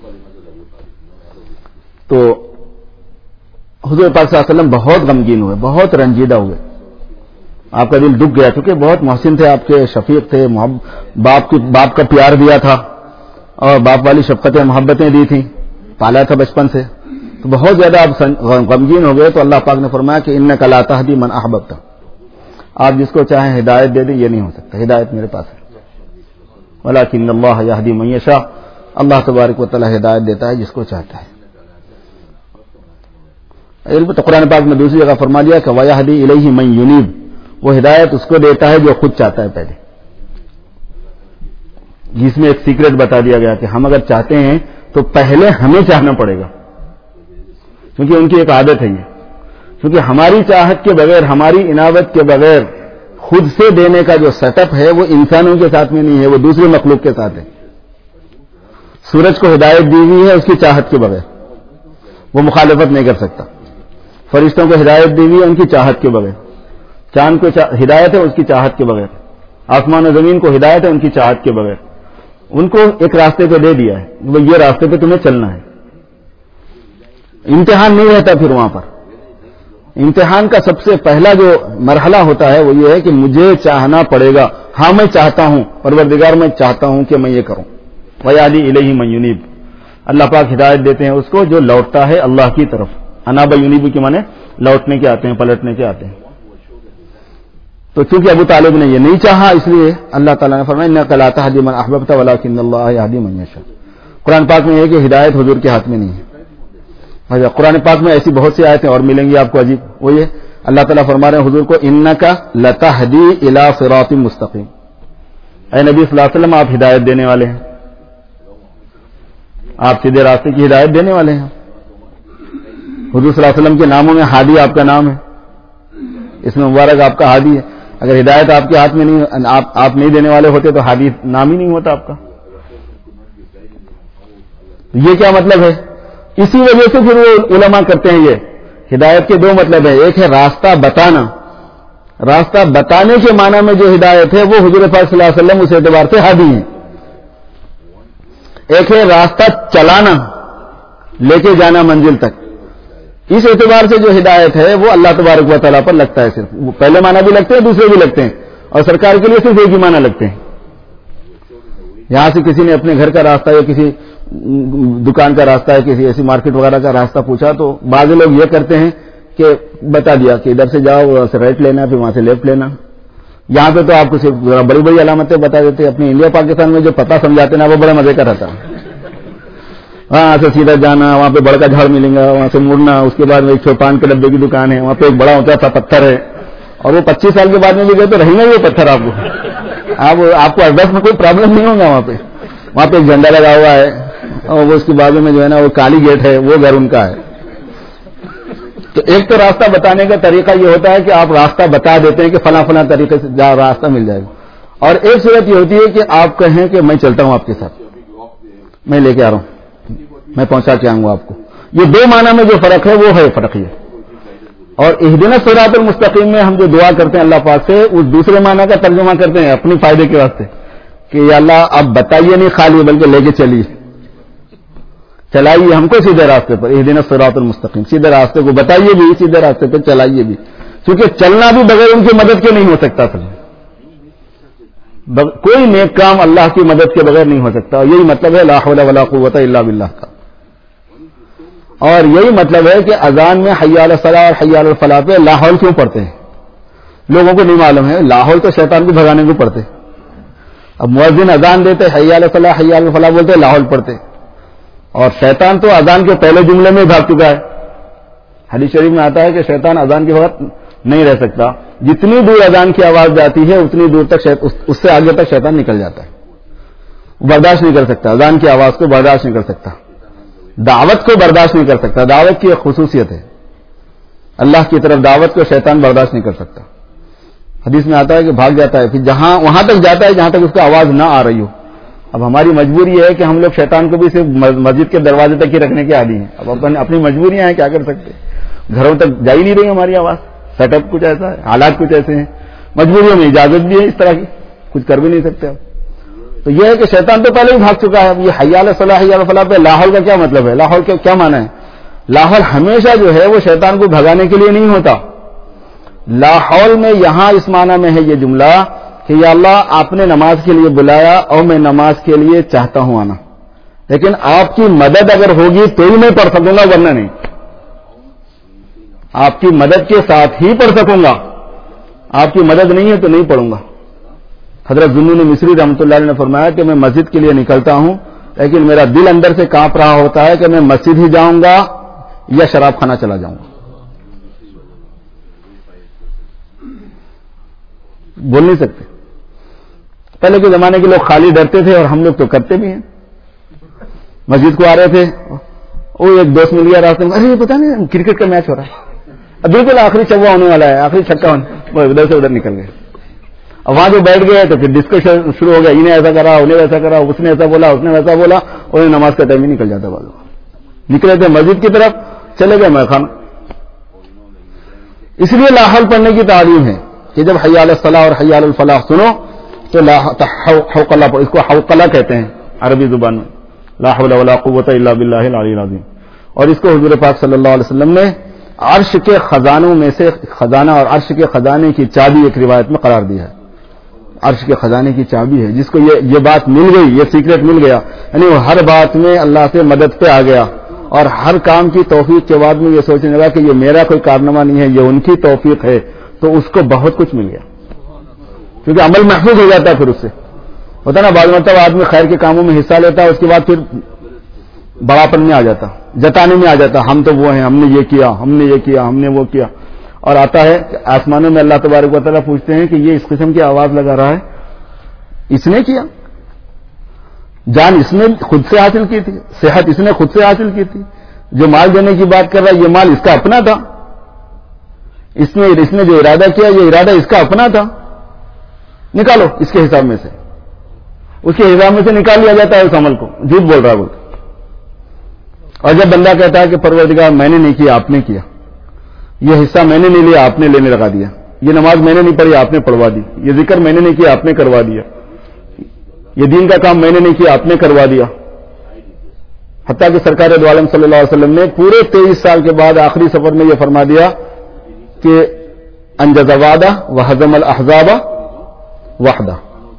تو حضور پاک صلی اللہ علیہ وسلم بہت غمگین ہوئے، بہت رنجیدہ ہوئے. آپ کا دل دکھ گیا کیونکہ بہت محسن تھے، آپ کے شفیق تھے، باپ کی باپ کا پیار دیا تھا اور باپ والی شفقتیں محبتیں دی تھیں، پالا تھا بچپن سے. تو بہت زیادہ آپ غمگین ہو گئے. تو اللہ پاک نے فرمایا کہ انک لا تہدی من احببت، آپ جس کو چاہیں ہدایت دے دیں، یہ نہیں ہو سکتا، ہدایت میرے پاس ہے. ولکن اللہ یہدی من یشاء، اللہ تبارک و تعالی ہدایت دیتا ہے جس کو چاہتا ہے. علم تو قرآن پاک میں دوسری جگہ فرما دیا کہ وَيَهْدِي إِلَيْهِ مَن يُنِيبُ، وہ ہدایت اس کو دیتا ہے جو خود چاہتا ہے پہلے. جس میں ایک سیکرٹ بتا دیا گیا کہ ہم اگر چاہتے ہیں تو پہلے ہمیں چاہنا پڑے گا، کیونکہ ان کی ایک عادت ہے یہ. کیونکہ ہماری چاہت کے بغیر، ہماری عنابت کے بغیر خود سے دینے کا جو سیٹ اپ ہے وہ انسانوں کے ساتھ میں نہیں ہے، وہ دوسرے مخلوق کے ساتھ ہے. سورج کو ہدایت دی ہوئی ہے اس کی چاہت کے بغیر، وہ مخالفت نہیں کر سکتا. فرشتوں کو ہدایت دی ہوئی ہے ان کی چاہت کے بغیر. چاند کو ہدایت ہے اس کی چاہت کے بغیر. آسمان و زمین کو ہدایت ہے ان کی چاہت کے بغیر. ان کو ایک راستے پہ دے دیا ہے، وہ یہ راستے پہ تمہیں چلنا ہے. امتحان نہیں رہتا پھر وہاں پر. امتحان کا سب سے پہلا جو مرحلہ ہوتا ہے وہ یہ ہے کہ مجھے چاہنا پڑے گا. ہاں میں چاہتا ہوں، پروردگار میں چاہتا ہوں کہ میں یہ کروں. وَيَهْدِي إِلَيْهِ مَن يُنِيبُ، اللہ پاک ہدایت دیتے ہیں اس کو جو لوٹتا ہے اللہ کی طرف. انابا یونیبو کے معنی لوٹنے کے آتے ہیں، پلٹنے کے آتے ہیں. تو چونکہ ابو طالب نے یہ نہیں چاہا، اس لیے اللہ تعالیٰ نے فرمایا اِنَّكَ لَا تَهْدِي مَنْ أَحْبَبْتَ وَلَكِنَّ اللَّهَ يَهْدِي مَن يَشَاءُ. قرآن پاک میں ہے کہ ہدایت حضور کے ہاتھ میں نہیں ہے. قرآن پاک میں ایسی بہت سی آیتیں اور ملیں گی آپ کو عجیب. وہ یہ اللہ تعالیٰ فرما رہے ہیں حضور کو اِنَّكَ لَتَهْدِي إِلَىٰ صِرَاطٍ مُسْتَقِيمٍ، اے نبی صلی اللہ علیہ وسلم آپ ہدایت دینے والے ہیں، آپ سیدھے راستے کی ہدایت دینے والے ہیں. حضور صلی اللہ علیہ وسلم کے ناموں میں ہادی آپ کا نام ہے، اس میں مبارک آپ کا ہادی ہے. اگر ہدایت آپ کے ہاتھ میں نہیں، آپ, آپ نہیں دینے والے ہوتے تو ہادی نام ہی نہیں ہوتا آپ کا. یہ کیا مطلب ہے؟ اسی وجہ سے پھر وہ علماء کرتے ہیں یہ ہدایت کے دو مطلب ہے. ایک ہے راستہ بتانا، راستہ بتانے کے معنی میں جو ہدایت ہے وہ حضور پاک صلی اللہ علیہ وسلم اس اعتبار سے ہادی ہیں. ایک ہے راستہ چلانا، لے کے جانا منزل تک. اس اعتبار سے جو ہدایت ہے وہ اللہ تبارک و تعالیٰ پر لگتا ہے. صرف پہلے معنی بھی لگتے ہیں، دوسرے بھی لگتے ہیں، اور سرکار کے لیے صرف ایک ہی معنی لگتے ہیں. یہاں سے کسی نے اپنے گھر کا راستہ یا کسی دکان کا راستہ ہے، کسی ایسی مارکیٹ وغیرہ کا راستہ پوچھا تو بعض لوگ یہ کرتے ہیں کہ بتا دیا کہ ادھر سے جاؤ، وہاں سے رائٹ لینا، پھر وہاں سے لیفٹ لینا. یہاں پہ تو آپ کو صرف بڑی بڑی علامتیں بتا دیتے. اپنے انڈیا پاکستان میں جو پتہ سمجھاتے نا وہ بڑے مزے کا رہتا. وہاں سے سیدھا جانا، وہاں پہ بڑا کا جھاڑ ملے گا، وہاں سے مڑنا، اس کے بعد ایک پان کے ڈبے کی دکان ہے، وہاں پہ ایک بڑا اونچا سا پتھر ہے، اور وہ پچیس سال کے بعد میں بھی گئے تو رہیں گا یہ پتھر. آپ کو آپ آپ کو ایڈریس میں کوئی پرابلم نہیں ہوگا. وہاں پہ وہاں پہ ایک جھنڈا لگا ہوا ہے، اور وہ اس کے بازو میں جو ہے نا وہ کالی گیٹ ہے، وہ گھر ان کا ہے. تو ایک تو راستہ بتانے کا طریقہ یہ ہوتا ہے کہ آپ راستہ بتا دیتے ہیں کہ فلاں فلاں طریقے سے جا راستہ مل جائے گا. اور ایک صورت یہ ہوتی ہے کہ آپ کہیں کہ میں چلتا ہوں آپ کے ساتھ، میں لے کے آ رہا ہوں، میں پہنچا کے آؤں گا آپ کو. یہ دو معنی میں جو فرق ہے وہ ہے فرق یہ. اور اہدنا الصراط المستقیم میں ہم جو دعا کرتے ہیں اللہ پاک سے، اس دوسرے معنی کا ترجمہ کرتے ہیں اپنی فائدے کے واسطے کہ یا اللہ آپ بتائیے نہیں خالی، بلکہ لے کے چلیے، چلائیے ہم کو سیدھے راستے پر. اہدنا الصراط المستقیم، سیدھے راستے کو بتائیے بھی، سیدھے راستے پہ چلائیے بھی. کیونکہ چلنا بھی بغیر ان کی مدد کے نہیں ہو سکتا. کوئی نیک کام اللہ کی مدد کے بغیر نہیں ہو سکتا. یہی مطلب ہے لا حول ولا قوت الا باللہ کا. اور یہی مطلب ہے کہ اذان میں حی علی الصلاۃ اور حی علی الفلاح پہ لا حول کیوں پڑھتے ہیں؟ لوگوں کو نہیں معلوم ہے. لا حول تو شیطان کو بھگانے کو پڑھتے. اب مؤذن اذان دیتے حی علی الصلاۃ حی علی الفلاح بولتے لا حول پڑھتے. اور شیطان تو اذان کے پہلے جملے میں بھاگ چکا ہے. حدیث شریف میں آتا ہے کہ شیطان اذان کے وقت نہیں رہ سکتا. جتنی دور اذان کی آواز جاتی ہے اتنی دور تک اس سے آگے تک شیطان نکل جاتا ہے. برداشت نہیں کر سکتا, اذان کی آواز کو برداشت نہیں کر سکتا, دعوت کو برداشت نہیں کر سکتا. دعوت کی ایک خصوصیت ہے, اللہ کی طرف دعوت کو شیطان برداشت نہیں کر سکتا. حدیث میں آتا ہے کہ بھاگ جاتا ہے, پھر جہاں وہاں تک جاتا ہے جہاں تک اس کو آواز نہ آ رہی ہو. اب ہماری مجبوری ہے کہ ہم لوگ شیطان کو بھی صرف مسجد کے دروازے تک ہی رکھنے کے عادی ہیں. اب اپن اپنی مجبوریاں ہیں, کیا کر سکتے. گھروں تک جا ہی نہیں رہی ہماری آواز. سیٹ اپ کچھ ایسا ہے, حالات کچھ ایسے ہیں, مجبوریوں میں اجازت بھی ہے اس طرح کی, کچھ کر بھی نہیں سکتے. اب تو یہ ہے کہ شیطان تو پہلے ہی بھاگ چکا ہے. اب یہ حی علی الصلاۃ حی علی الفلاح پہ لا حول کا کیا مطلب ہے؟ لا حول کا کیا معنی ہے؟ لا حول ہمیشہ جو ہے وہ شیطان کو بھگانے کے لیے نہیں ہوتا. لا حول میں یہاں اس معنی میں ہے یہ جملہ کہ یا اللہ آپ نے نماز کے لیے بلایا اور میں نماز کے لیے چاہتا ہوں آنا, لیکن آپ کی مدد اگر ہوگی تو ہی میں پڑھ سکوں گا, ورنہ نہیں. آپ کی مدد کے ساتھ ہی پڑھ سکوں گا, آپ کی مدد نہیں ہے تو نہیں پڑھوں گا. حضرت ذوالنون مصری رحمۃ اللہ علیہ نے فرمایا کہ میں مسجد کے لیے نکلتا ہوں لیکن میرا دل اندر سے کانپ رہا ہوتا ہے کہ میں مسجد ہی جاؤں گا یا شراب خانہ چلا جاؤں گا. بول نہیں سکتے. پہلے کے زمانے کے لوگ خالی ڈرتے تھے اور ہم لوگ تو کرتے بھی ہیں. مسجد کو آ رہے تھے, وہ ایک دوست مل گیا راستے میں, ارے پتا نہیں کرکٹ کا میچ ہو رہا ہے, اب بالکل آخری چوا ہونے والا ہے, آخری چھکا ہونے, ادھر سے ادھر نکل گئے. اب وہاں جو بیٹھ گئے تو پھر ڈسکشن شروع ہو گیا, انہیں ایسا کرا, انہیں ویسا کرا, اس نے ایسا بولا, اس نے ویسا بولا, اور نماز کا ٹائم ہی نکل جاتا. بعض نکلے تھے مسجد کی طرف, چلے گئے میخانہ. اس لیے لا حول پڑھنے کی تعلیم ہے کہ جب حی علی الصلاۃ اور حی علی الفلاح سنو تو لا حوقلہ, اس کو حوقلہ کہتے ہیں عربی زبان میں, لا حول ولا قوت الا باللہ العلی العظیم. اور اس کو حضور پاک صلی اللہ علیہ وسلم نے عرش کے خزانوں میں سے خزانہ اور عرش کے خزانے کی چابی ایک روایت میں قرار دیا ہے. عرش کے خزانے کی چابی ہے, جس کو یہ یہ بات مل گئی, یہ سیکرٹ مل گیا, یعنی وہ ہر بات میں اللہ سے مدد پہ آ گیا اور ہر کام کی توفیق کے بعد میں یہ سوچنے لگا کہ یہ میرا کوئی کارنامہ نہیں ہے, یہ ان کی توفیق ہے, تو اس کو بہت کچھ مل گیا, کیونکہ عمل محفوظ ہو جاتا ہے. پھر اس سے ہوتا نا بعض مرتبہ آدمی خیر کے کاموں میں حصہ لیتا ہے, اس کے بعد پھر بڑاپن میں آ جاتا, جتانے میں آ جاتا, ہم تو وہ ہیں, ہم نے یہ کیا, ہم نے یہ کیا, ہم نے وہ کیا. اور آتا ہے کہ آسمانوں میں اللہ تبارک و تعالیٰ پوچھتے ہیں کہ یہ اس قسم کی آواز لگا رہا ہے, اس نے کیا, جان اس نے خود سے حاصل کی تھی, صحت اس نے خود سے حاصل کی تھی, جو مال دینے کی بات کر رہا ہے یہ مال اس کا اپنا تھا, اس نے اس نے جو ارادہ کیا یہ ارادہ اس کا اپنا تھا, نکالو اس کے حساب میں سے, اس کے حساب میں سے نکال لیا جاتا ہے اس عمل کو, جھوٹ بول رہا بولتا. اور جب بندہ کہتا ہے کہ پروردگار میں نے نہیں کیا, آپ نے کیا, یہ حصہ میں نے نہیں لیا, آپ نے لینے لگا دیا, یہ نماز میں نے نہیں پڑھی, آپ نے پڑھوا دی, یہ ذکر میں نے نہیں کیا, آپ نے کروا دیا, یہ دین کا کام میں نے نہیں کیا, آپ نے کروا دیا. حتیٰ کہ سرکار دو عالم صلی اللہ علیہ وسلم نے پورے تیئیس سال کے بعد آخری سفر میں یہ فرما دیا کہ انجز وعدہ وہزم الاحزاب وحدہ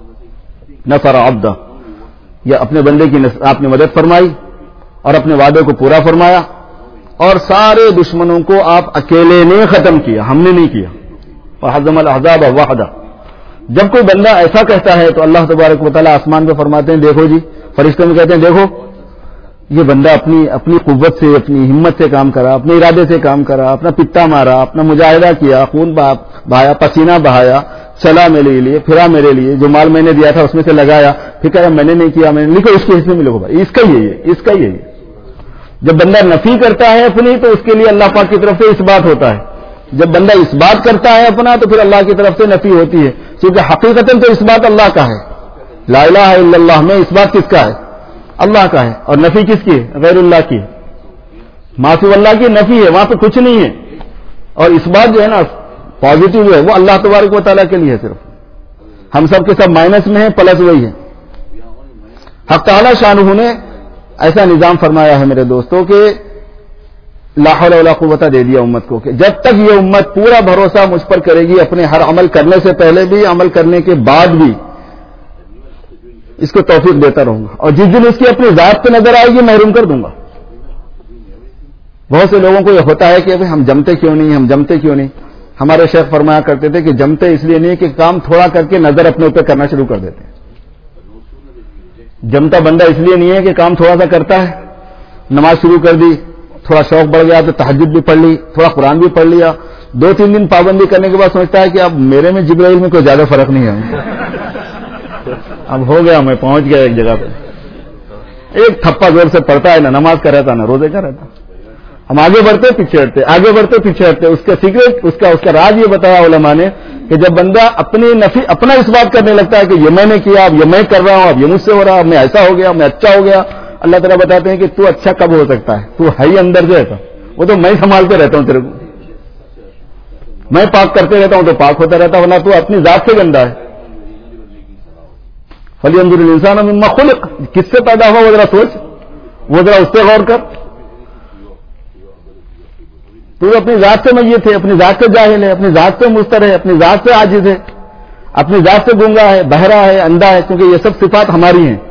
نصر عبدہ, یہ اپنے بندے کی آپ نے مدد فرمائی اور اپنے وعدے کو پورا فرمایا, اور سارے دشمنوں کو آپ اکیلے نے ختم کیا, ہم نے نہیں کیا. وہزم الاحزاب وحدہ. جب کوئی بندہ ایسا کہتا ہے تو اللہ تبارک و تعالیٰ آسمان پہ فرماتے ہیں دیکھو جی, فرشتوں میں کہتے ہیں دیکھو یہ بندہ اپنی اپنی قوت سے, اپنی ہمت سے کام کرا, اپنے ارادے سے کام کرا, اپنا پتا مارا, اپنا مجاہدہ کیا, خون بہایا, پسینہ بہایا, چلا میرے لیے, پھرا میرے لیے, جو مال میں نے دیا تھا اس میں سے لگایا, پھر کہہ رہا میں نے نہیں کیا, میں نے لکھو اس کے حصے میں لکھو بھائی, اس کا ہی ہے, اس کا ہی ہے. جب بندہ نفی کرتا ہے اپنی تو اس کے لیے اللہ پاک کی طرف سے اس بات ہوتا ہے, جب بندہ اس بات کرتا ہے اپنا تو پھر اللہ کی طرف سے نفی ہوتی ہے, کیونکہ حقیقتاً تو اس بات اللہ کا ہے. لا الہ الا اللہ میں اس بات کس کا ہے؟ اللہ کا ہے, اور نفی کس کی ہے؟ غیر اللہ کی. معصوم اللہ کی نفی ہے, وہاں پہ کچھ نہیں ہے, اور اس بات جو ہے نا پازیٹو جو ہے وہ اللہ تبارک و تعالیٰ کے لیے ہے صرف. ہم سب کے سب مائنس میں ہیں, پلس وہی ہے. حق تعالیٰ شانہ نے ایسا نظام فرمایا ہے میرے دوستوں کہ لا حول ولا قوت دے دیا امت کو, کہ جب تک یہ امت پورا بھروسہ مجھ پر کرے گی اپنے ہر عمل کرنے سے پہلے بھی, عمل کرنے کے بعد بھی, اس کو توفیق دیتا رہوں گا، اور جس دن اس کی اپنی ذات پہ نظر آئے گی محروم کر دوں گا. بہت سے لوگوں کو یہ ہوتا ہے کہ ہم جمتے کیوں نہیں ہم جمتے کیوں نہیں. ہمارے شیخ فرمایا کرتے تھے کہ جمتے اس لیے نہیں کہ کام تھوڑا کر کے نظر اپنے اوپر کرنا شروع کر دیتے ہیں. جمتا بندہ اس لیے نہیں ہے کہ کام تھوڑا سا کرتا ہے، نماز شروع کر دی، تھوڑا شوق بڑھ گیا تو تہجد بھی پڑھ لی، تھوڑا قرآن بھی پڑھ لیا، دو تین دن پابندی کرنے کے بعد سمجھتا ہے کہ اب میرے میں جبرائیل میں کوئی زیادہ فرق نہیں ہے، اب ہو گیا میں پہنچ گیا ایک جگہ پہ. ایک تھپا زور سے پڑتا ہے، نہ نماز کا رہتا نہ روزے کا رہتا. ہم آگے بڑھتے پیچھے ہٹتے، آگے بڑھتے پیچھے ہٹتے. اس کا سیکرٹ، اس کا اس کا راز یہ بتایا علماء نے کہ جب بندہ اپنی نفی اپنا اس بات کرنے لگتا ہے کہ یہ میں نے کیا، اب یہ میں کر رہا ہوں، اب یہ مجھ سے ہو رہا، اب میں ایسا ہو گیا، میں اچھا ہو گیا. اللہ تعالیٰ بتاتے ہیں کہ تو اچھا کب ہو سکتا ہے، تو ہے ہی اندر سے ایسا. وہ تو میں سنبھالتے رہتا ہوں تیرے کو، میں پاک کرتے رہتا ہوں تو پاک ہوتا رہتا، ورنہ تو اپنی ذات سے گندا ہے. فَلْيَنظُرِ الْإِنسَانُ مِمَّا خُلِقَ، کس سے پیدا ہوا وہ ذرا سوچ، وہ ذرا اس پہ غور کر. تو اپنی ذات سے میت ہے، اپنی ذات سے جاہل ہے، اپنی ذات سے مستر ہے، اپنی ذات سے عاجز ہے، اپنی ذات سے گونگا ہے، بہرا ہے، اندھا ہے، کیونکہ یہ سب صفات ہماری ہیں.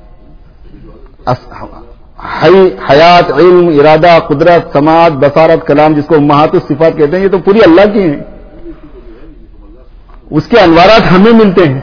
حیات، علم، ارادہ، قدرت، سماعت، بصارت، کلام، جس کو امہات الصفات کہتے ہیں، یہ تو پوری اللہ کی ہیں. اس کے انوارات ہمیں ملتے ہیں.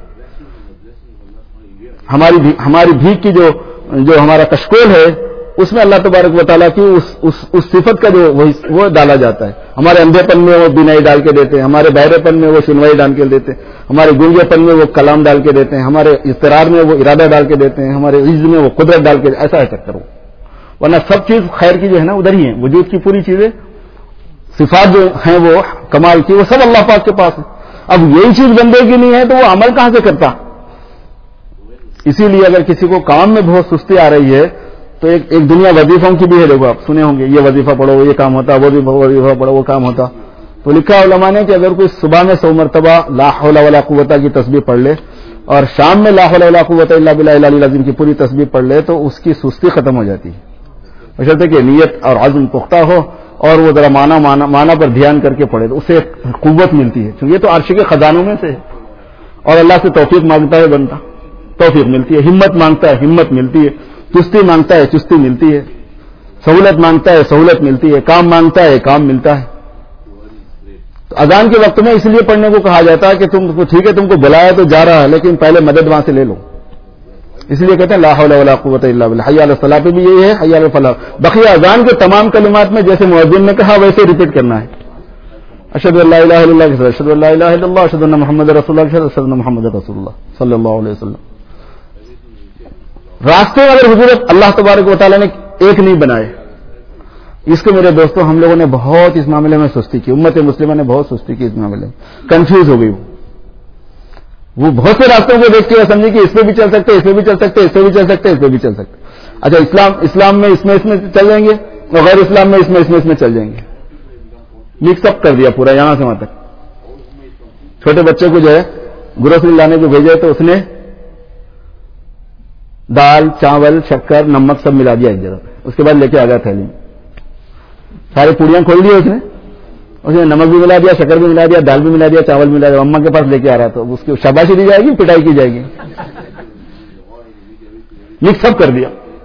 ہماری ہماری بھیک کی جو جو ہمارا کشکول ہے اس میں اللہ تبارک و تعالیٰ کی اس, اس, اس صفت کا جو وہ ڈالا جاتا ہے. ہمارے اندھے پن میں وہ بینائی ڈال کے دیتے ہیں، ہمارے بہرے پن میں وہ سنوائی ڈال کے دیتے ہیں، ہمارے گونگے پن میں وہ کلام ڈال کے دیتے ہیں، ہمارے اضطرار میں وہ ارادہ ڈال کے دیتے ہیں، ہمارے عز میں وہ قدرت ڈال کے. ایسا ایسا کرو، ورنہ سب چیز خیر کی جو ہے نا ادھر ہی ہے. وجود کی پوری چیزیں، صفات جو ہیں وہ کمال کی، وہ سب اللہ پاک کے پاس ہے. اب یہی چیز بندے کی نہیں ہے تو وہ عمل کہاں سے کرتا. اسی لیے اگر کسی کو کام میں بہت سستی آ رہی ہے تو ایک ایک دنیا وظیفوں کی بھی ہے. دیکھو آپ سنے ہوں گے، یہ وظیفہ پڑھو یہ کام ہوتا، وہ وظیفہ پڑھو وہ کام ہوتا. تو لکھا علماء نے کہ اگر کوئی صبح میں سو مرتبہ لا حول ولا قوت کی تسبیح پڑھ لے اور شام میں لا حول ولا قوت الا باللہ العلی العظیم کی پوری تسبیح پڑھ لے تو اس کی سستی ختم ہو جاتی ہے، بشرطے کہ نیت اور عزم پختہ ہو اور وہ ذرا معنی معنی پر دھیان کر کے پڑھے تو اسے قوت ملتی ہے. کیونکہ یہ تو عرش کے خزانوں میں سے ہے اور اللہ سے توفیق مانگتا ہے بنتا، توفیق ملتی ہے. ہمت مانگتا ہے، ہمت ملتی ہے. چستی مانگتا ہے، چستی ملتی ہے. سہولت مانگتا ہے، سہولت ملتی ہے. کام مانگتا ہے، کام ملتا ہے. تو اذان کے وقت میں اس لیے پڑھنے کو کہا جاتا ہے کہ تم ٹھیک ہے تم کو بلایا تو جا رہا ہے لیکن پہلے مدد وہاں سے لے لو. اس لیے کہتے ہیں لا حول ولا قوت الا باللہ. حی علی الصلاۃ پہ بھی یہی ہے، حی علی الفلاح. بقیہ اذان کے تمام کلمات میں جیسے مؤذن نے کہا ویسے ریپیٹ کرنا ہے. اشہد ان لا الہ الا اللہ، اشہد ان لا الہ الا اللہ، اشہد ان محمد رسول اللہ، اشہد ان محمد رسول اللہ صلی اللہ علیہ وسلم. راستے اگر حضرت اللہ تبارک و تعالیٰ نے ایک نہیں بنائے، اس کے میرے دوستوں ہم لوگوں نے بہت اس معاملے میں سستی کی. امت مسلمہ نے بہت سستی کی اس معاملے میں، کنفیوز ہو گئی. وہ بہت سے راستوں کو دیکھ کے سمجھی کہ اس پہ بھی چل سکتے، اس پہ بھی چل سکتے، اس پہ بھی چل سکتے، اس پہ بھی چل سکتے. اچھا اسلام اسلام میں اس میں اس میں چل جائیں گے اور غیر اسلام میں اس میں اس میں اس میں چل جائیں گے. مکس اپ کر دیا پورا یہاں سے وہاں تک. چھوٹے بچے کو جو ہے گروسری لانے کو بھیجے تو اس نے دال، چاول، شکر، نمک سب ملا دیا ایک جگہ پہ. اس کے بعد لے کے آ گیا تھیلی میں، ساری پوڑیاں کھول دی اس نے، اس نے نمک بھی ملا دیا، شکر بھی ملا دیا، دال بھی ملا دیا، چاول بھی ملا دیا. اما کے پاس لے کے آ رہا تو اس کی شاباشی دی جائے گی، پٹائی کی جائے گی. مکس اپ کر دیا.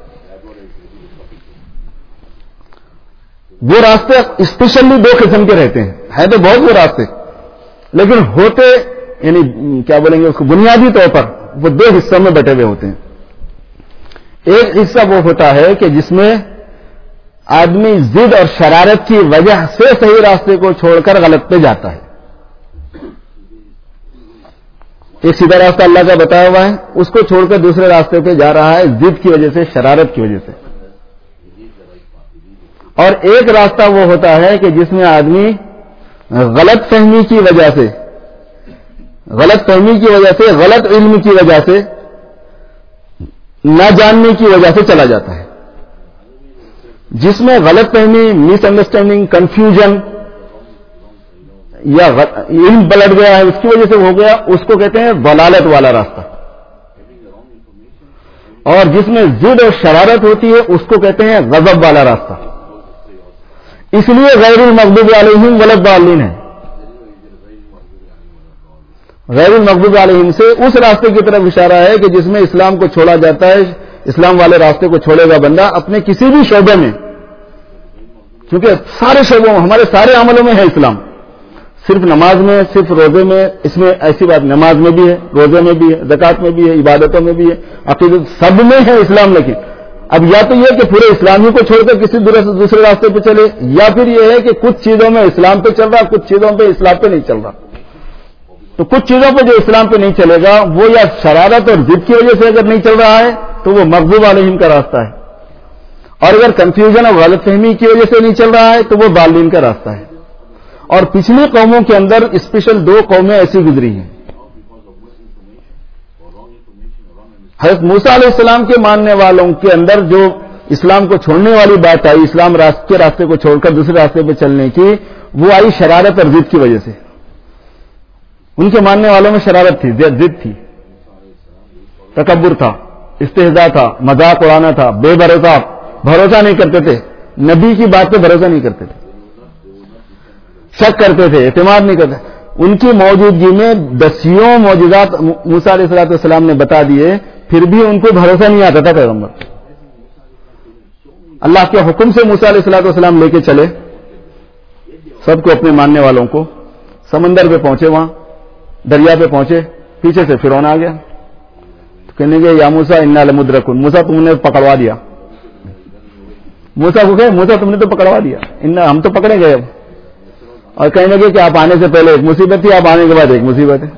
وہ راستے اسپیشلی دو قسم کے رہتے ہیں، ہے تو بہت وہ راستے لیکن ہوتے یعنی کیا بولیں گے اس کو بنیادی طور پر وہ دو حصوں میں بٹے ہوئے ہوتے ہیں. ایک حصہ وہ ہوتا ہے کہ جس میں آدمی ضد اور شرارت کی وجہ سے صحیح راستے کو چھوڑ کر غلط پہ جاتا ہے. ایک سیدھا راستہ اللہ کا بتایا ہوا ہے، اس کو چھوڑ کر دوسرے راستے پہ جا رہا ہے ضد کی وجہ سے، شرارت کی وجہ سے. اور ایک راستہ وہ ہوتا ہے کہ جس میں آدمی غلط فہمی کی وجہ سے غلط فہمی کی وجہ سے غلط علم کی وجہ سے، نہ جاننے کی وجہ سے چلا جاتا ہے. جس میں غلط فہمی، مس انڈرسٹینڈنگ، کنفیوژن یا علم پلٹ گیا ہے اس کی وجہ سے ہو گیا، اس کو کہتے ہیں ضلالت والا راستہ. اور جس میں ضد اور شرارت ہوتی ہے اس کو کہتے ہیں غضب والا راستہ. اس لیے غیر المغضوب علیہم ولا الضالین ہے. غیر المغضوب علیہم سے اس راستے کی طرف اشارہ ہے کہ جس میں اسلام کو چھوڑا جاتا ہے. اسلام والے راستے کو چھوڑے گا بندہ اپنے کسی بھی شعبے میں, کیونکہ سارے شعبوں میں ہمارے سارے عملوں میں ہے اسلام. صرف نماز میں, صرف روزے میں, اس میں ایسی بات نماز میں بھی ہے, روزے میں بھی ہے, زکات میں بھی ہے, عبادتوں میں بھی ہے, عقیدت, سب میں ہے اسلام. لیکن اب یا تو یہ کہ پورے اسلامی کو چھوڑ کر کسی دوسرے راستے پہ چلے, یا پھر یہ ہے کہ کچھ چیزوں میں اسلام پہ چل رہا, کچھ چیزوں پہ اسلام پہ نہیں چل رہا. تو کچھ چیزوں پہ جو اسلام پہ نہیں چلے گا وہ یا شرارت اور ضد کی وجہ سے اگر نہیں چل رہا ہے تو وہ مغضوب علیہم کا راستہ ہے, اور اگر کنفیوژن اور غلط فہمی کی وجہ سے نہیں چل رہا ہے تو وہ ضالین کا راستہ ہے. اور پچھلی قوموں کے اندر اسپیشل دو قومیں ایسی گزری ہیں. حضرت موسیٰ علیہ السلام کے ماننے والوں کے اندر جو اسلام کو چھوڑنے والی بات آئی, اسلام کے راستے کو چھوڑ کر دوسرے راستے پہ چلنے کی, وہ آئی شرارت اور ضد کی وجہ سے. ان کے ماننے والوں میں شرارت تھی, ضد تھی, تکبر تھا, استہزاء تھا, مذاق اڑانا تھا, بے بھروسہ, بھروسہ نہیں کرتے تھے, نبی کی بات پہ بھروسہ نہیں کرتے تھے, شک کرتے تھے, اعتماد نہیں کرتے. ان کی موجودگی میں دسیوں معجزات موسیٰ علیہ الصلوۃ والسلام نے بتا دیے, پھر بھی ان کو بھروسہ نہیں آتا تھا. پیغمبر اللہ کے حکم سے موسیٰ علیہ الصلوۃ والسلام لے کے چلے سب کو, اپنے ماننے والوں کو. سمندر پہ پہنچے, وہاں دریا پہ پہنچے, پیچھے سے فرعون آ گیا. تو کہنے گے یا موسیٰ انا لمدرکون, موسیٰ تم نے پکڑوا دیا. موسیٰ کو کہے موسیٰ تم نے تو پکڑوا دیا, انا ہم تو پکڑے گئے اب. اور کہنے لگے کہ آپ آنے سے پہلے ایک مصیبت تھی, آپ آنے کے بعد ایک مصیبت ہے.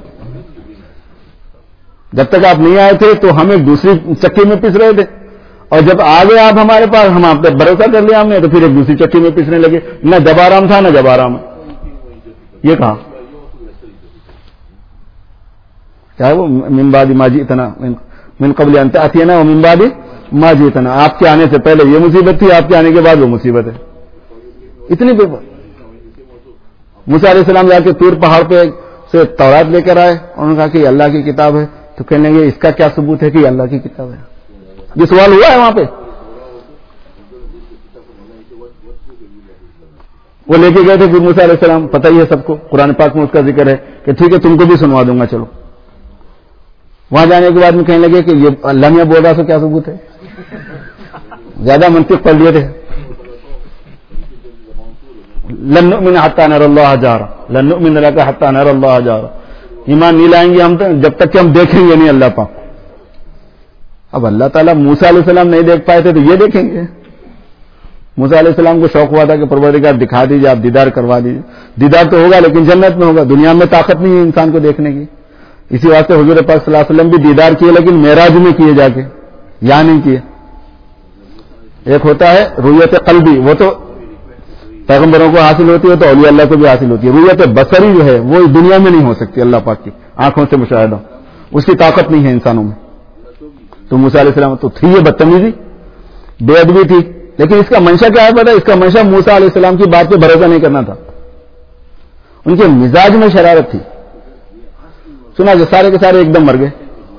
جب تک آپ نہیں آئے تھے تو ہم ایک دوسری چکی میں پس رہے تھے, اور جب آ گئے آپ ہمارے پاس, ہم آپ پہ بھروسہ کر لیا ہم نے, تو پھر ایک دوسری چکی میں پسنے لگے. نہ جب آرام تھا نہ جب آرام. یہ کہا کیا وہ من بعد ما جئتنا من قبل ان تأتینا ومن بعد ما جئتنا, آپ کے آنے سے پہلے یہ مصیبت تھی, آپ کے آنے کے بعد وہ مصیبت ہے. اتنی بے موسیٰ علیہ السلام جا کے طور پہاڑ پہ سے تورات لے کر آئے, انہوں نے کہا کہ یہ اللہ کی کتاب ہے. تو کہنے لگے اس کا کیا ثبوت ہے کہ یہ اللہ کی کتاب ہے؟ یہ سوال ہوا ہے وہاں پہ. وہ لے کے گئے تھے پھر موسیٰ علیہ السلام, پتہ ہی ہے سب کو, قرآن پاک میں اس کا ذکر ہے کہ ٹھیک ہے تم کو بھی سنوا دوں گا, چلو. وہاں جانے کے بعد میں کہنے لگے کہ یہ اللہ میاں بول رہا تو کیا ثبوت ہے؟ زیادہ منطق پڑھ لیے تھے. لن نؤمن حتى نرى الله جهرا, لن نؤمن لك حتى نرى الله جهرا, ایمان نہیں لائیں گے ہم جب تک کہ ہم دیکھیں گے نہیں اللہ پاک. اب اللہ تعالیٰ موسیٰ علیہ السلام نہیں دیکھ پائے تھے تو یہ دیکھیں گے. موسیٰ علیہ السلام کو شوق ہوا تھا کہ پروردگار دکھا دیجیے, آپ دیدار کروا دیجیے. دیدار تو ہوگا لیکن جنت میں ہوگا, دنیا میں طاقت نہیں ہے انسان کو دیکھنے کی. اسی واسطے حضور پاک صلی اللہ علیہ وسلم بھی دیدار کیے, لیکن معراج میں کیے جا کے, یہاں نہیں کیے. ایک ہوتا ہے رؤیت قلبی, وہ تو پیغمبروں کو حاصل ہوتی ہے, تو اولیاء اللہ کو بھی حاصل ہوتی ہے. رؤیت بصری جو ہے وہ دنیا میں نہیں ہو سکتی, اللہ پاک کی آنکھوں سے مشاہدہ, اس کی طاقت نہیں ہے انسانوں میں. تو موسیٰ علیہ السلام تو تھی یہ بدتمیزی, بے ادبی تھی, لیکن اس کا منشا کیا ہے پتہ ہے؟ اس کا منشا موسیٰ علیہ السلام کی بات پہ بھروسہ نہیں کرنا تھا. ان کے مزاج میں شرارت تھی. سنا جو سارے کے سارے ایک دم مر گئے,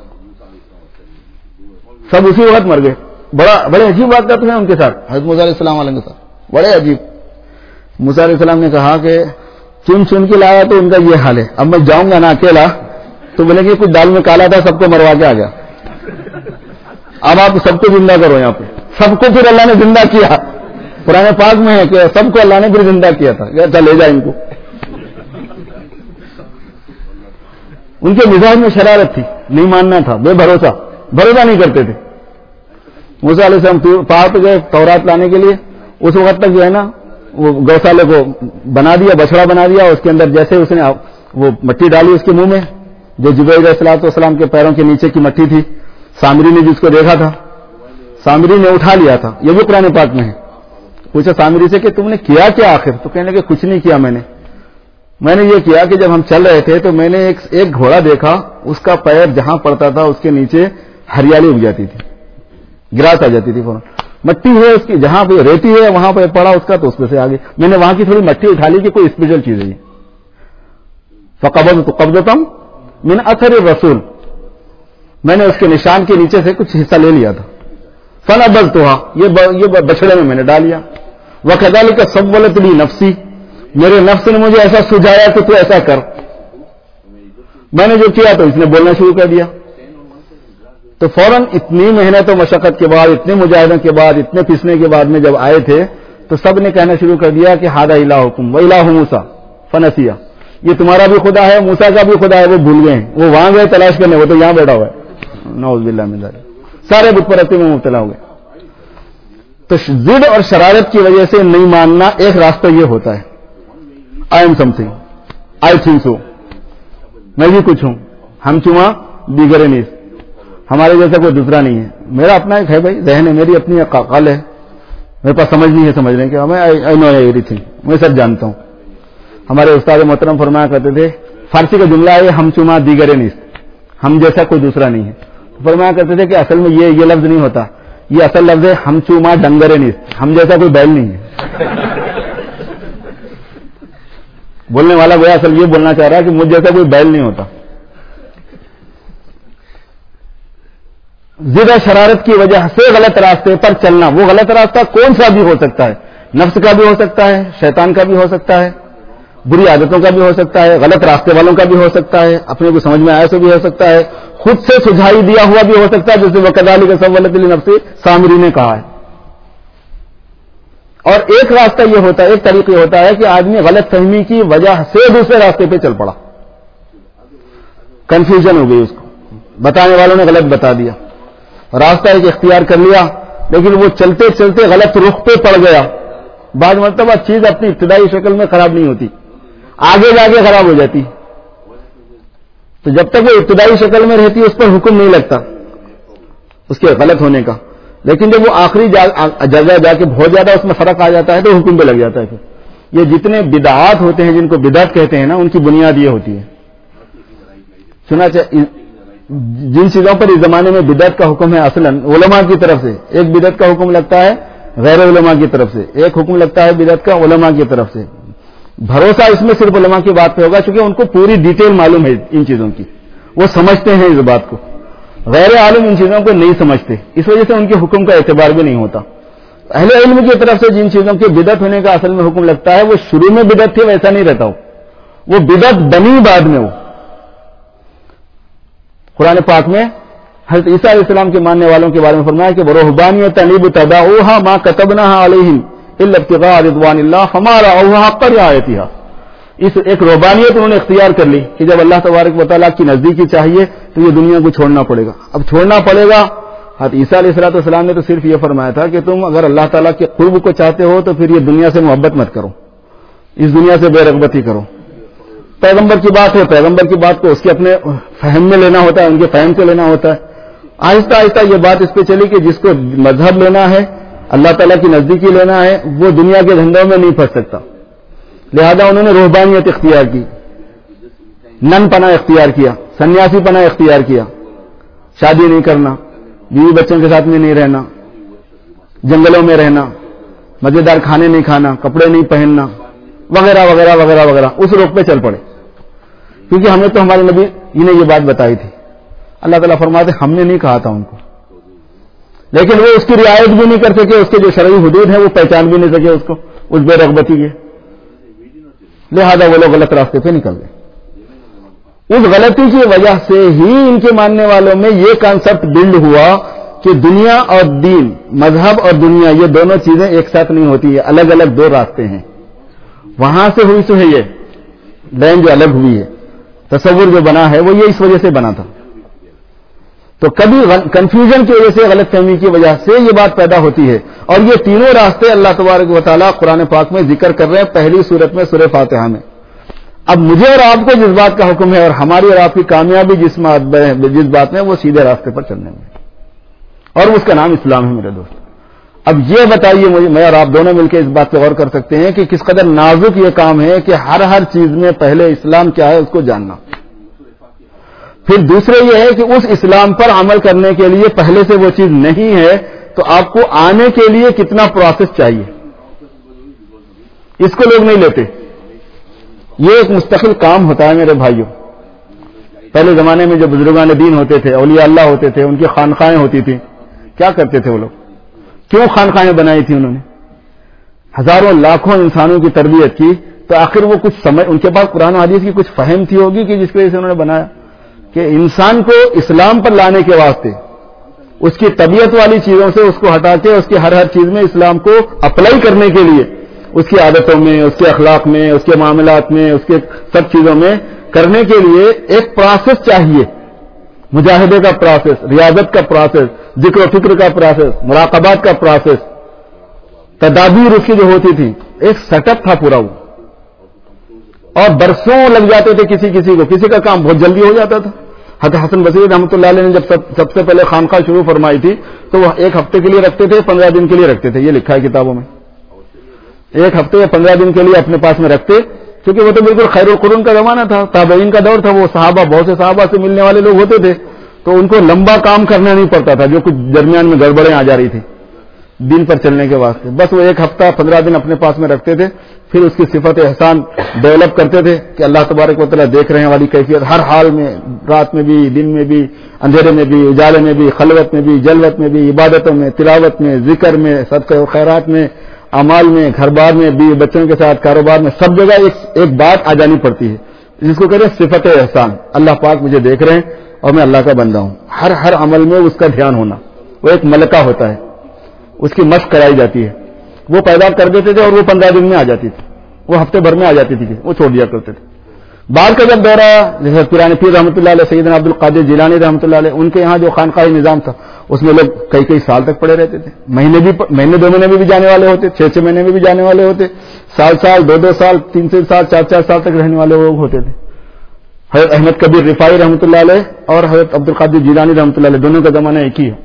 سب اسی وقت مر گئے. بڑا بڑے عجیب بات کرتے ہیں ان کے ساتھ, حضرت موسیٰ علیہ السلام علیہ کے ساتھ, بڑے عجیب. موسیٰ علیہ السلام نے کہا کہ چن چن کے لایا تو ان کا یہ حال ہے, اب میں جاؤں گا نا اکیلا تو بولے کہ کچھ دال میں کالا تھا, سب کو مروا کے آ گیا, اب آپ سب کو زندہ کرو. یہاں پہ سب کو پھر اللہ نے زندہ کیا. پرانے پاک میں ہے کہ سب کو اللہ نے پھر زندہ کیا تھا, اچھا لے جائے ان کو. ان کے مزاج میں شرارت تھی, نہیں ماننا تھا, بے بھروسہ, بھروسہ نہیں کرتے تھے. موسیٰ علیہ السلام پہاڑ پہ گئے تورات لانے کے لیے. اس وقت تک جو ہے نا وہ گوشالے کو بنا دیا, بچڑا بنا دیا, اس کے اندر جیسے اس نے وہ مٹی ڈالی اس کے منہ میں, جو جبرائیل علیہ الصلوۃ والسلام کے پیروں کے نیچے کی مٹی تھی. سامری نے جس کو دیکھا تھا, سامری نے اٹھا لیا تھا, یہ بھی قرآن پاک میں ہے. پوچھا سامری سے کہ تم نے کیا کیا آخر؟ تو کہنے لگے کچھ نہیں کیا میں نے میں نے یہ کیا کہ جب ہم چل رہے تھے تو میں نے ایک ایک گھوڑا دیکھا, اس کا پیر جہاں پڑتا تھا اس کے نیچے ہریالی اگ جاتی تھی, گراس آ جاتی تھی فوراً. مٹی ہے اس کی, جہاں پہ ریتی ہے وہاں پہ پڑا اس کا, تو اس پہ سے آگے میں نے وہاں کی تھوڑی مٹی اٹھا لی کہ کوئی اسپیشل چیز ہے. فقبضت قبضۃ من اثر الرسول, میں نے اس کے نشان کے نیچے سے کچھ حصہ لے لیا تھا. فنبذتها, یہ بچڑے میں میں نے ڈال لیا. وكذلك سولت لي نفسی, میرے نفس نے مجھے ایسا سجایا کہ تو ایسا کر. میں نے جو کیا تو اس نے بولنا شروع کر دیا. تو فوراً اتنی محنت و مشقت کے بعد، اتنے مجاہدوں کے بعد، اتنے پیسنے کے بعد میں جب آئے تھے تو سب نے کہنا شروع کر دیا کہ ہادہ الہکم و الہ موسیٰ فنسیہ، یہ تمہارا بھی خدا ہے، موسیٰ کا بھی خدا ہے، وہ بھول گئے ہیں، وہ وہاں گئے تلاش کرنے، وہ تو یہاں بیٹھا ہوا ہے. نعوذ باللہ من ذلک. سارے بت پرستی میں مبتلا ہو گئے. تو ضد اور شرارت کی وجہ سے نہیں ماننا ایک راستہ یہ ہوتا ہے. I am something, I think so, میں بھی کچھ ہوں، ہم چواں دیگر نیز، ہمارے جیسا کوئی دوسرا نہیں ہے. میرا اپنا ایک ہے بھائی، ذہن ہے، میری اپنی عقل ہے، میرے پاس سمجھ نہیں ہے سمجھنے کے، میں آئی نو ایوری تھنگ، میں سب جانتا ہوں. ہمارے استاد محترم فرمایا کرتے تھے، فارسی کا جملہ ہے ہم چما دیگر نیز، ہم جیسا کوئی دوسرا نہیں ہے. فرمایا کرتے تھے کہ اصل میں یہ یہ لفظ نہیں ہوتا، یہ اصل لفظ ہے ہم چما ڈنگر نیز، ہم جیسا کوئی بیل نہیں ہے. بولنے والا گویا اصل یہ بولنا چاہ رہا ہے کہ مجھ جیسا کوئی بیل نہیں ہوتا. ضد اور شرارت کی وجہ سے غلط راستے پر چلنا، وہ غلط راستہ کون سا بھی ہو سکتا ہے، نفس کا بھی ہو سکتا ہے، شیطان کا بھی ہو سکتا ہے، بری عادتوں کا بھی ہو سکتا ہے، غلط راستے والوں کا بھی ہو سکتا ہے، اپنے کو سمجھ میں آیا سے بھی ہو سکتا ہے، خود سے سجھائی دیا ہوا بھی ہو سکتا ہے، جیسے وکذالک سولت لنفسہ سامری نے کہا ہے. اور ایک راستہ یہ ہوتا ہے، ایک طریقہ یہ ہوتا ہے کہ آدمی غلط فہمی کی وجہ سے دوسرے راستے پہ چل پڑا، کنفیوژن ہو گئی، اس کو بتانے والوں نے غلط بتا دیا، راستہ ایک اختیار کر لیا، لیکن وہ چلتے چلتے غلط رخ پہ پڑ گیا. بعض مرتبہ چیز اپنی ابتدائی شکل میں خراب نہیں ہوتی، آگے جا کے خراب ہو جاتی. تو جب تک وہ ابتدائی شکل میں رہتی اس پر حکم نہیں لگتا اس کے غلط ہونے کا، لیکن جب وہ آخری جگہ جا کے بہت زیادہ اس میں فرق آ جاتا ہے تو حکم پہ لگ جاتا ہے. پھر یہ جتنے بدعات ہوتے ہیں جن کو بدعت کہتے ہیں نا، ان کی بنیاد یہ ہوتی ہے. سنا چاہیے جن چیزوں پر اس زمانے میں بدعت کا حکم ہے اصلاً علماء کی طرف سے، ایک بدعت کا حکم لگتا ہے غیر علماء کی طرف سے، ایک حکم لگتا ہے بدعت کا علماء کی طرف سے. بھروسہ اس میں صرف علماء کی بات پہ ہوگا کیونکہ ان کو پوری ڈیٹیل معلوم ہے ان چیزوں کی، وہ سمجھتے ہیں اس بات کو. غیر عالم ان چیزوں کو نہیں سمجھتے، اس وجہ سے ان کے حکم کا اعتبار بھی نہیں ہوتا. اہل علم کی طرف سے جن چیزوں کے بدعت ہونے کا اصل میں حکم لگتا ہے وہ شروع میں بدعت تھی ویسا نہیں رہتا، وہ بدعت بنی بعد میں. وہ قرآن پاک میں حضرت عیسیٰ علیہ السلام کے ماننے والوں کے بارے میں فرمایا کہ وَرُهْبَانِيَّةً ابْتَدَعُوهَا مَا كَتَبْنَاهَا عَلَيْهِمْ إِلَّا ابْتِغَاءَ رِضْوَانِ اللَّهِ فَمَا رَأَوْهَا حَقَّ رِعَایَتِهَا. اس ایک رہبانیت انہوں نے اختیار کر لی کہ جب اللہ تبارک و تعالیٰ کی نزدیکی چاہیے تو یہ دنیا کو چھوڑنا پڑے گا. اب چھوڑنا پڑے گا، حضرت عیسیٰ علیہ السلام نے تو صرف یہ فرمایا تھا کہ تم اگر اللہ تعالیٰ کے قرب کو چاہتے ہو تو پھر یہ دنیا سے محبت مت کرو، اس دنیا سے بے رغبتی کرو. پیغمبر کی بات ہے، پیغمبر کی بات کو اس کے اپنے فہم میں لینا ہوتا ہے، ان کے فہم سے لینا ہوتا ہے. آہستہ آہستہ یہ بات اس پہ چلی کہ جس کو مذہب لینا ہے، اللہ تعالیٰ کی نزدیکی لینا ہے، وہ دنیا کے دھندوں میں نہیں پھنس سکتا. لہذا انہوں نے رہبانیت اختیار کی، نن پناہ اختیار کیا، سنیاسی پناہ اختیار کیا، شادی نہیں کرنا، بیوی بچوں کے ساتھ میں نہیں رہنا، جنگلوں میں رہنا، مزیدار کھانے نہیں کھانا، کپڑے نہیں پہننا، وغیرہ وغیرہ وغیرہ وغیرہ. اس رخ پہ چل پڑے کیونکہ ہمیں تو ہمارے نبی نے یہ بات بتائی تھی. اللہ تعالیٰ فرماتے ہم نے نہیں کہا تھا ان کو، لیکن وہ اس کی رعایت بھی نہیں کر سکے، اس کے جو شرعی حدود ہیں وہ پہچان بھی نہیں سکے اس کو، اس بے رغبتی کے. لہذا وہ لوگ غلط راستے پہ نکل گئے. اس غلطی کی وجہ سے ہی ان کے ماننے والوں میں یہ کانسیپٹ بلڈ ہوا کہ دنیا اور دین، مذہب اور دنیا، یہ دونوں چیزیں ایک ساتھ نہیں ہوتی ہے، الگ الگ دو راستے ہیں. وہاں سے ہوئی سو ہے یہ لائن جو الگ ہوئی ہے، تصور جو بنا ہے وہ یہ اس وجہ سے بنا تھا. تو کبھی کنفیوژن کی وجہ سے، غلط فہمی کی وجہ سے یہ بات پیدا ہوتی ہے. اور یہ تینوں راستے اللہ تبارک و تعالیٰ قرآن پاک میں ذکر کر رہے ہیں پہلی صورت میں سورہ فاتحہ میں. اب مجھے اور آپ کو جس بات کا حکم ہے اور ہماری اور آپ کی کامیابی جس جس بات میں، وہ سیدھے راستے پر چلنے میں، اور اس کا نام اسلام ہے میرے دوست. اب یہ بتائیے مجھے، میں اور آپ دونوں مل کے اس بات پہ غور کر سکتے ہیں کہ کس قدر نازک یہ کام ہے کہ ہر ہر چیز میں پہلے اسلام کیا ہے اس کو جاننا. پھر دوسرے یہ ہے کہ اس اسلام پر عمل کرنے کے لیے پہلے سے وہ چیز نہیں ہے تو آپ کو آنے کے لیے کتنا پروسیس چاہیے. اس کو لوگ نہیں لیتے. یہ ایک مستقل کام ہوتا ہے میرے بھائیوں. پہلے زمانے میں جو بزرگان دین ہوتے تھے، اولیاء اللہ ہوتے تھے، ان کی خانقاہیں ہوتی تھیں. کیا کرتے تھے وہ لوگ؟ کیوں خانقاہیں بنائی تھی انہوں نے؟ ہزاروں لاکھوں انسانوں کی تربیت کی، تو آخر وہ کچھ سمجھ، ان کے پاس قرآن و حدیث کی کچھ فہم تھی ہوگی کہ جس کی وجہ سے انہوں نے بنایا. کہ انسان کو اسلام پر لانے کے واسطے اس کی طبیعت والی چیزوں سے اس کو ہٹا کے اس کی ہر ہر چیز میں اسلام کو اپلائی کرنے کے لیے اس کی عادتوں میں، اس کے اخلاق میں، اس کے معاملات میں، اس کے سب چیزوں میں کرنے کے لیے ایک پروسیس چاہیے، مجاہدے کا پروسیس، ریاضت کا پروسیس، ذکر و فکر کا پروسیس، مراقبات کا پروسیس، تدابیر اس کی جو ہوتی تھی، ایک سیٹ اپ تھا پورا وہ، اور برسوں لگ جاتے تھے کسی کسی کو، کسی کا کام بہت جلدی ہو جاتا تھا. حضرت حسن بصری رحمۃ اللہ علیہ نے جب سب, سب سے پہلے خانقاہ شروع فرمائی تھی تو وہ ایک ہفتے کے لیے رکھتے تھے، پندرہ دن کے لیے رکھتے تھے، یہ لکھا ہے کتابوں میں، ایک ہفتے یا پندرہ دن کے لیے اپنے پاس میں رکھتے، کیونکہ وہ تو بالکل خیر القرون کا زمانہ تھا، تابعین کا دور تھا، وہ صحابہ بہت سے صحابہ سے ملنے والے لوگ ہوتے تھے، تو ان کو لمبا کام کرنا نہیں پڑتا تھا، جو کچھ درمیان میں گڑبڑیں آ جا رہی تھی دین پر چلنے کے واسطے، بس وہ ایک ہفتہ پندرہ دن اپنے پاس میں رکھتے تھے، پھر اس کی صفت احسان ڈیولپ کرتے تھے کہ اللہ تبارک و تعالیٰ دیکھ رہے ہیں والی کیفیت، ہر حال میں، رات میں بھی، دن میں بھی، اندھیرے میں بھی، اجالے میں بھی، خلوت میں بھی، جلوت میں بھی، عبادتوں میں، تلاوت میں، ذکر میں، صدقہ و خیرات میں، اعمال میں، گھر بار میں بھی، بچوں کے ساتھ کاروبار میں، سب جگہ ایک ایک بات آ جانی پڑتی ہے جس کو کہتے ہیں صفت احسان. اللہ پاک مجھے دیکھ رہے ہیں اور میں اللہ کا بندہ ہوں، ہر ہر عمل میں اس کا دھیان ہونا، وہ ایک ملکہ ہوتا ہے، اس کی مشق کرائی جاتی ہے. وہ پیدا کر دیتے تھے اور وہ پندرہ دن میں آ جاتی تھی، وہ ہفتے بھر میں آ جاتی تھی، وہ چھوڑ دیا کرتے تھے. بعد کا جب دورہ جیسے پیران پیر رحمۃ اللہ علیہ، سیدنا عبد القادر جیلانی رحمۃ اللہ علیہ، ان کے یہاں جو خانقاہی نظام تھا اس میں لوگ کئی کئی سال تک پڑے رہتے تھے، مہینے بھی مہینے دو مہینے میں بھی جانے والے ہوتے، چھ چھ مہینے میں بھی جانے والے ہوتے، سال سال دو دو سال تین تین سال چار چار سال تک رہنے والے لوگ ہوتے تھے. حضرت احمد کبیر رفاعی رحمۃ اللہ علیہ اور حضرت عبد القادر جیلانی رحمۃ اللہ علیہ دونوں کا زمانہ ایک ہی ہے.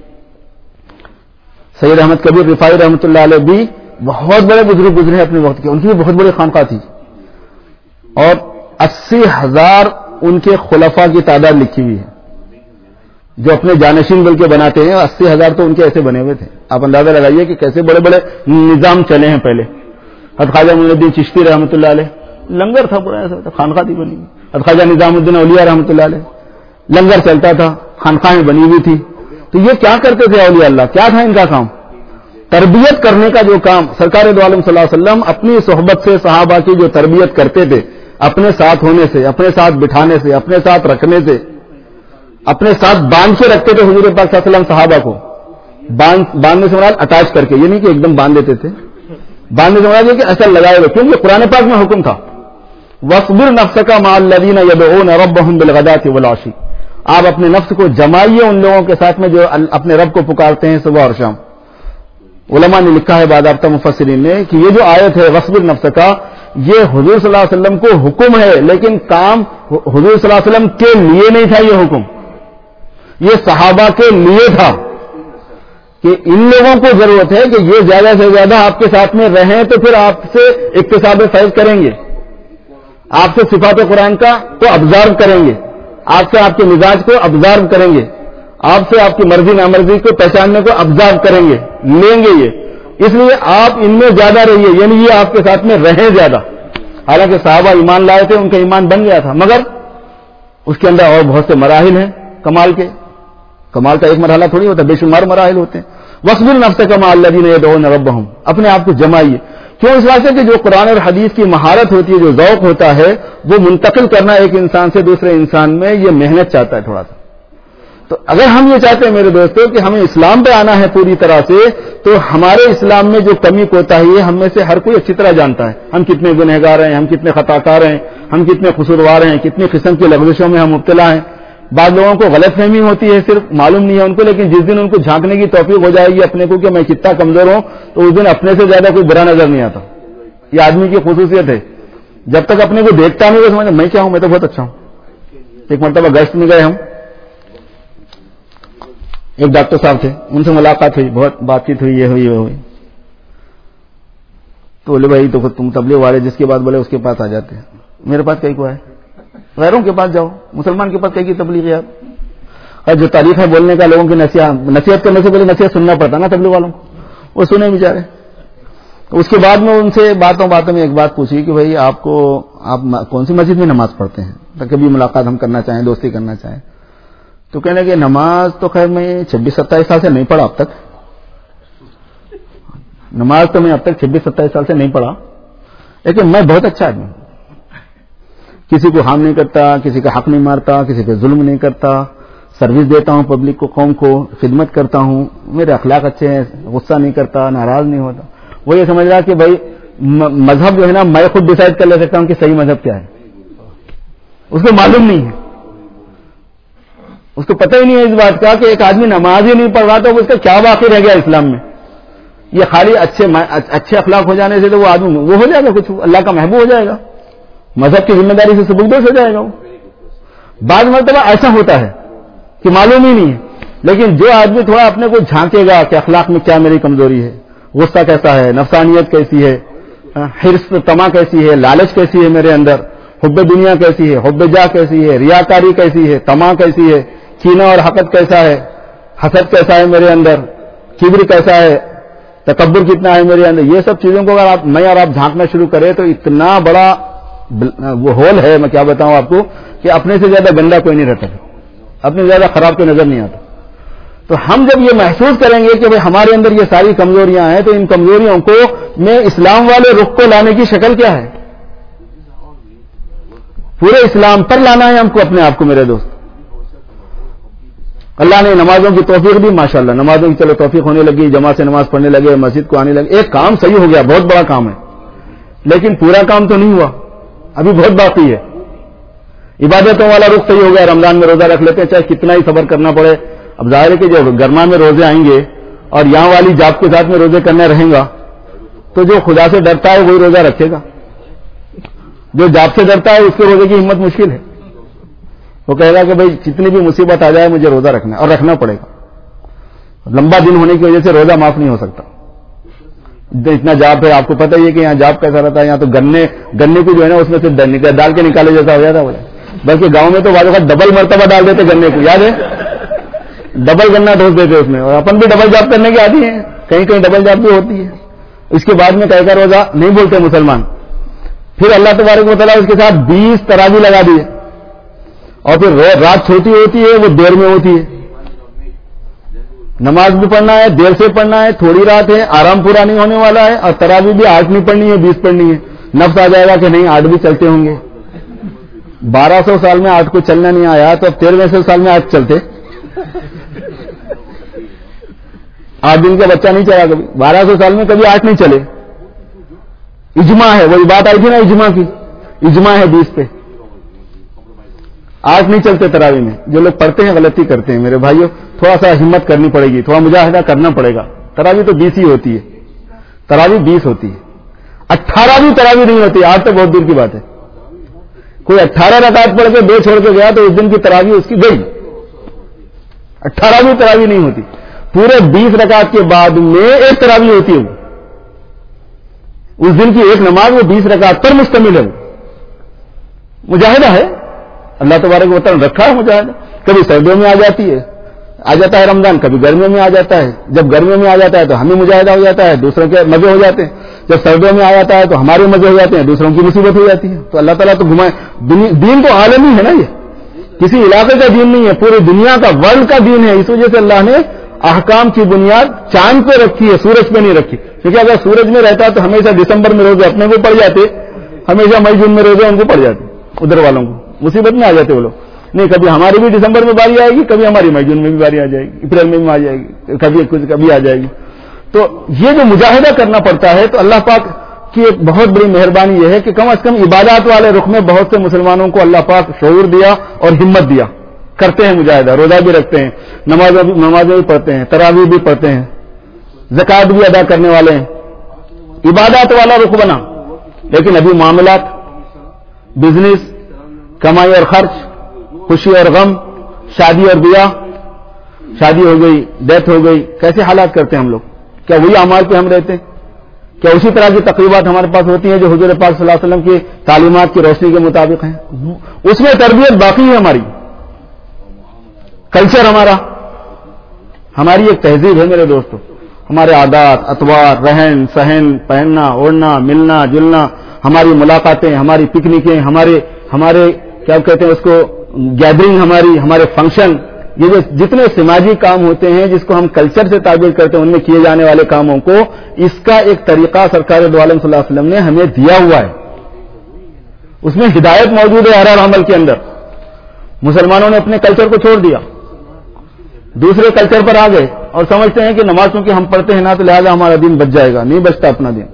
سید احمد کبیر رفاعی رحمۃ اللہ علیہ بھی بہت بڑے بزرگ گزرے ہیں اپنے وقت کے، ان کی بھی بہت بڑی خانقاہ تھی، اور اسی ہزار ان کے خلفاء کی تعداد لکھی ہوئی ہے جو اپنے جانشین بل کے بناتے ہیں. اسی ہزار تو ان کے ایسے بنے ہوئے تھے، آپ اندازہ لگائیے کہ کیسے بڑے بڑے نظام چلے ہیں پہلے. حضرت خواجہ معین الدین چشتی رحمۃ اللہ علیہ لنگر تھا پورا، ایسا خانقاہ تھی بنی. حضرت خواجہ نظام الدین اولیاء رحمۃ اللہ علیہ لنگر چلتا تھا، خانقاہیں بنی ہوئی تھی. تو یہ کیا کرتے تھے اولیاء اللہ؟ کیا تھا ان کا کام؟ تربیت کرنے کا جو کام. سرکار دو عالم صلی اللہ علیہ وسلم اپنی صحبت سے صحابہ کی جو تربیت کرتے تھے، اپنے ساتھ ہونے سے، اپنے ساتھ بٹھانے سے، اپنے ساتھ رکھنے سے، اپنے ساتھ باندھ کے رکھتے تھے حضور پاک صلی اللہ علیہ وسلم صحابہ کو. باندھنے سے مراد اٹیچ کر کے، یہ نہیں کہ ایک دم باندھ دیتے تھے، باندھنے سے مراد یہ کہ اصل لگائے ہوئے، کیونکہ قرآن پاک میں حکم تھا وَاصْبِرْ نَفْسَكَ مَعَ الَّذِينَ يَدْعُونَ رَبَّهُمْ بِالْغَدَاةِ وَالْعَشِيِّ. آپ اپنے نفس کو جمائیے ان لوگوں کے ساتھ میں جو اپنے رب کو پکارتے ہیں صبح اور شام. علماء نے لکھا ہے باضابطہ مفسرین نے کہ یہ جو آیت ہے وَاصْبِرْ نَفْسَكَ، یہ حضور صلی اللہ علیہ وسلم کو حکم ہے، لیکن کام حضور صلی اللہ علیہ وسلم کے لیے نہیں تھا. یہ حکم یہ صحابہ کے لیے تھا کہ ان لوگوں کو ضرورت ہے کہ یہ زیادہ سے زیادہ آپ کے ساتھ میں رہیں تو پھر آپ سے اکتساب فیض کریں گے، آپ سے صفات قرآن کا کو ابزارو کریں گے، آپ سے آپ کے مزاج کو ابزارو کریں گے، آپ سے آپ کی مرضی نامرضی کو پہچاننے کو ابزارو کریں گے، لیں گے. یہ اس لیے آپ ان میں زیادہ رہیے، یعنی یہ آپ کے ساتھ میں رہیں زیادہ. حالانکہ صحابہ ایمان لائے تھے، ان کا ایمان بن گیا تھا، مگر اس کے اندر اور بہت سے مراحل ہیں کمال کے. کمال کا ایک مرحلہ تھوڑی ہوتا ہے، بے شمار مراحل ہوتے ہیں. وَاصْبِرْ نَفْسَكَ مَعَ الَّذِينَ يَدْعُونَ رَبَّهُمْ، اپنے آپ کو جمائیے. کیوں؟ اس واسطے کہ جو قرآن اور حدیث کی مہارت ہوتی ہے، جو ذوق ہوتا ہے، وہ منتقل کرنا ایک انسان سے دوسرے انسان میں یہ محنت چاہتا ہے تھوڑا سا. تو اگر ہم یہ چاہتے ہیں میرے دوستوں کہ ہمیں اسلام پہ آنا ہے پوری طرح سے، تو ہمارے اسلام میں جو کمی کوتاہی ہے ہم میں سے ہر کوئی اچھی طرح جانتا ہے. ہم کتنے گنہگار ہیں، ہم کتنے خطا کار ہیں، ہم کتنے قصوروار ہیں، کتنی قسم کی لغزشوں میں ہم مبتلا ہیں. بعض لوگوں کو غلط فہمی ہوتی ہے، صرف معلوم نہیں ہے ان کو، لیکن جس دن ان کو جھانکنے کی توفیق ہو جائے گی اپنے کو کہ میں کتنا کمزور ہوں، تو اس دن اپنے سے زیادہ کوئی برا نظر نہیں آتا. یہ آدمی کی خصوصیت ہے، جب تک اپنے کو دیکھتا نہیں وہ سمجھتا میں کیا ہوں، میں تو بہت اچھا ہوں. ایک مرتبہ گشت میں گئے ہم، ایک ڈاکٹر صاحب تھے، ان سے ملاقات ہوئی، بہت بات چیت ہوئی، یہ ہوئی وہ ہوئی. تو بولے بھائی تو تم تبلیغ والے جس کے بعد بولے اس کے پاس آ جاتے ہیں، میرے پاس کئی کو ہے، غیروں کے پاس جاؤ، مسلمان کے پاس کئی کی تبلیغ ہے. اور جو تاریخ ہے بولنے کا، لوگوں کی نصیحت نصیحت کرنے سے پہلے نصیحت سننا پڑتا نا تبلیغ والوں کو، وہ سنے بیچارے. اس کے بعد میں ان سے باتوں باتوں میں ایک بات پوچھی کہ بھائی آپ کو آپ کون سی مسجد میں نماز پڑھتے ہیں، تاکہ کبھی ملاقات ہم کرنا چاہیں، دوستی کرنا چاہیں. تو کہنے لگے نماز تو خیر میں چھبیس ستائیس سال سے نہیں پڑھا اب تک، نماز تو میں اب تک چھبیس ستائیس سال سے نہیں پڑھا، لیکن میں بہت اچھا آدمی ہوں. کسی کو ہارم نہیں کرتا، کسی کا حق نہیں مارتا، کسی پہ ظلم نہیں کرتا، سروس دیتا ہوں پبلک کو، قوم کو خدمت کرتا ہوں، میرے اخلاق اچھے ہیں، غصہ نہیں کرتا، ناراض نہیں ہوتا. وہ یہ سمجھ رہا کہ بھائی مذہب جو ہے نا میں خود ڈیسائیڈ کر لے سکتا ہوں کہ صحیح مذہب کیا ہے. اس کو معلوم نہیں ہے، اس کو پتہ ہی نہیں ہے اس بات کا کہ ایک آدمی نماز ہی نہیں پڑھ رہا تو اس کا کیا باقی رہ گیا اسلام میں. یہ خالی اچھے اچھے اخلاق ہو جانے سے تو وہ آدمی وہ ہو جائے گا، کچھ اللہ کا محبوب ہو جائے گا، مذہب کی ذمہ داری سے سبکدوش ہو جائے گا. وہ بعض مرتبہ ایسا ہوتا ہے کہ معلوم ہی نہیں ہے. لیکن جو آدمی تھوڑا اپنے کو جھانکے گا کہ اخلاق میں کیا میری کمزوری ہے، غصہ کیسا ہے، نفسانیت کیسی ہے، حرص طمع کیسی ہے، لالچ کیسی ہے میرے اندر، حب دنیا کیسی ہے، حب جاہ کیسی ہے، ریاکاری کیسی ہے، طمع کیسی ہے، کینہ اور حقد کیسا ہے، حسد کیسا ہے میرے اندر، کبر کیسا ہے، تکبر کتنا ہے میرے اندر، یہ سب چیزوں کو اگر آپ میں اور آپ جھانکنا شروع کریں تو اتنا بڑا وہ ہول ہے، میں کیا بتاؤں آپ کو، کہ اپنے سے زیادہ گندا کوئی نہیں رہتا، اپنے سے زیادہ خراب کوئی نظر نہیں آتا. تو ہم جب یہ محسوس کریں گے کہ ہمارے اندر یہ ساری کمزوریاں ہیں تو ان کمزوریوں کو میں اسلام والے رخ کو لانے کی شکل کیا ہے، پورے اسلام پر لانا ہے ہم کو اپنے آپ کو. میرے دوست، اللہ نے نمازوں کی توفیق دی، ماشاءاللہ نمازوں کی چلو توفیق ہونے لگی، جماعت سے نماز پڑھنے لگے، مسجد کو آنے لگے، ایک کام صحیح ہو گیا، بہت بڑا کام ہے، لیکن پورا کام تو نہیں ہوا، ابھی بہت باقی ہے. عبادتوں والا رخ صحیح ہو گیا، رمضان میں روزہ رکھ لیتے ہیں چاہے کتنا ہی صبر کرنا پڑے. اب ظاہر ہے کہ جو گرما میں روزے آئیں گے اور یہاں والی جاب کے ساتھ میں روزے کرنا رہیں گا تو جو خدا سے ڈرتا ہے وہی روزہ رکھے گا، جو جاب سے ڈرتا ہے اس کے روزے کی ہمت مشکل ہے. وہ کہے گا کہ بھائی جتنی بھی مصیبت آ جائے مجھے روزہ رکھنا ہے، اور رکھنا پڑے گا. لمبا دن ہونے کی وجہ سے روزہ معاف نہیں ہو سکتا، اتنا جاب ہے. آپ کو پتہ ہی ہے کہ یہاں جاب کیسا رہتا ہے، یہاں تو گنے گنے کو جو ہے نا اس میں سے ڈال کے نکالے جیسا ہو جاتا ہے، بلکہ گاؤں میں تو بعض اوقات ڈبل مرتبہ ڈال دیتے گنے کو، یاد ہے، ڈبل گنا ڈھوس دیتے اس میں. اور اپن بھی ڈبل جاب کرنے کے عادی ہیں، کہیں کہیں ڈبل جاب بھی ہوتی ہے. اس کے بعد میں کہہ کر روزہ نہیں بولتے مسلمان. پھر اللہ تبارک و تعالیٰ اس کے ساتھ بیس تراویح لگا دیے، اور پھر رات چھوٹی ہوتی ہے وہ دیر میں ہوتی ہے. نماز بھی پڑھنا ہے، دیر سے پڑھنا ہے، تھوڑی رات ہے، آرام پورا نہیں ہونے والا ہے، اور تراویح بھی آٹھ نہیں پڑھنی ہے، بیس پڑھنی ہے. نفس آ جائے گا کہ نہیں آٹھ بھی چلتے ہوں گے. بارہ سو سال میں آٹھ کو چلنا نہیں آیا تو اب تیرہویں سو سال میں آٹھ چلتے. آٹھ دن کا بچہ نہیں چلا کبھی، بارہ سو سال میں کبھی آٹھ نہیں چلے. اجماع ہے، وہی بات آئی تھی نا اجماع کی، اجماع ہے بیس پہ، آٹھ نہیں چلتے تراویح میں. جو لوگ پڑھتے ہیں غلطی کرتے ہیں میرے بھائیوں، تھوڑا سا ہمت کرنی پڑے گی، تھوڑا مجاہدہ کرنا پڑے گا. تراویح تو بیس ہی ہوتی ہے، تراویح بیس ہوتی ہے، اٹھارہ بھی تراویح نہیں ہوتی. آج تو بہت دور کی بات ہے. کوئی اٹھارہ رکعت پڑھ کے دو چھوڑ کے گیا تو اس دن کی تراویح اس کی گئی. اٹھارہ بھی تراویح نہیں ہوتی، پورے بیس رکعت کے بعد میں ایک تراویح ہوتی ہے. وہ اس دن کی ایک نماز وہ بیس رکعت پر مشتمل ہے. وہ مجاہدہ ہے، اللہ تبارک و تعالیٰ نے رکھا ہے مجاہدہ. کبھی سردیوں میں آ جاتی ہے آ جاتا ہے رمضان، کبھی گرمیوں میں آ جاتا ہے. جب گرمیوں میں آ جاتا ہے تو ہمیں مجاہدہ ہو جاتا ہے، دوسروں کے مزے ہو جاتے ہیں. جب سردیوں میں آ جاتا ہے تو ہمارے مزے ہو جاتے ہیں، دوسروں کی مصیبت ہو جاتی ہے. تو اللہ تعالیٰ تو گھمائے. دین تو عالمی ہے نا، یہ کسی علاقے کا دین نہیں ہے، پوری دنیا کا ورلڈ کا دین ہے. اس وجہ سے اللہ نے احکام کی بنیاد چاند پہ رکھی ہے، سورج پہ نہیں رکھی. کیونکہ اگر سورج میں رہتا تو ہمیشہ دسمبر میں روزے اپنے کو پڑ جاتے، ہمیشہ مئی جون میں روزے ان کو پڑ جاتے، ادھر والوں کو مصیبت میں آ جاتے وہ لوگ. نہیں، کبھی ہماری بھی دسمبر میں باری آئے گی، کبھی ہماری مئی جون میں بھی باری آ جائے گی، اپریل میں بھی آ جائے گی، کبھی کچھ کبھی آ جائے گی. تو یہ جو مجاہدہ کرنا پڑتا ہے، تو اللہ پاک کی ایک بہت بڑی مہربانی یہ ہے کہ کم از کم عبادات والے رخ میں بہت سے مسلمانوں کو اللہ پاک شعور دیا اور ہمت دیا. کرتے ہیں مجاہدہ، روزہ بھی رکھتے ہیں، نمازیں بھی نمازیں بھی پڑھتے ہیں، تراویح بھی پڑھتے ہیں، زکات بھی ادا کرنے والے ہیں، عبادات والا رخ بنا. لیکن ابھی معاملات، بزنس، کمائی اور خرچ، خوشی اور غم، شادی اور بیاہ، شادی ہو گئی، ڈیتھ ہو گئی، کیسے حالات کرتے ہیں ہم لوگ؟ کیا وہی اعمال پہ ہم رہتے ہیں؟ کیا اسی طرح کی تقریبات ہمارے پاس ہوتی ہیں جو حضور پاک صلی اللہ علیہ وسلم کی تعلیمات کی روشنی کے مطابق ہیں؟ اس میں تربیت باقی ہے. ہماری کلچر، ہمارا ہماری ایک تہذیب ہے میرے دوستوں. ہمارے عادات، اطوار، رہن سہن، پہننا اوڑھنا، ملنا جلنا، ہماری ملاقاتیں، ہماری پکنکیں، ہمارے ہمارے کیا کہتے ہیں اس کو، گیدرنگ، ہماری ہمارے فنکشن، یہ جو جتنے سماجی کام ہوتے ہیں جس کو ہم کلچر سے تعبیر کرتے ہیں، ان میں کیے جانے والے کاموں کو، اس کا ایک طریقہ سرکار دو عالم صلی اللہ علیہ وسلم نے ہمیں دیا ہوا ہے. اس میں ہدایت موجود ہے ہر ہر عمل کے اندر. مسلمانوں نے اپنے کلچر کو چھوڑ دیا, دوسرے کلچر پر آ گئے اور سمجھتے ہیں کہ نماز چونکہ ہم پڑھتے ہیں نا تو لہٰذا ہمارا دین بچ جائے گا. نہیں بچتا اپنا دین.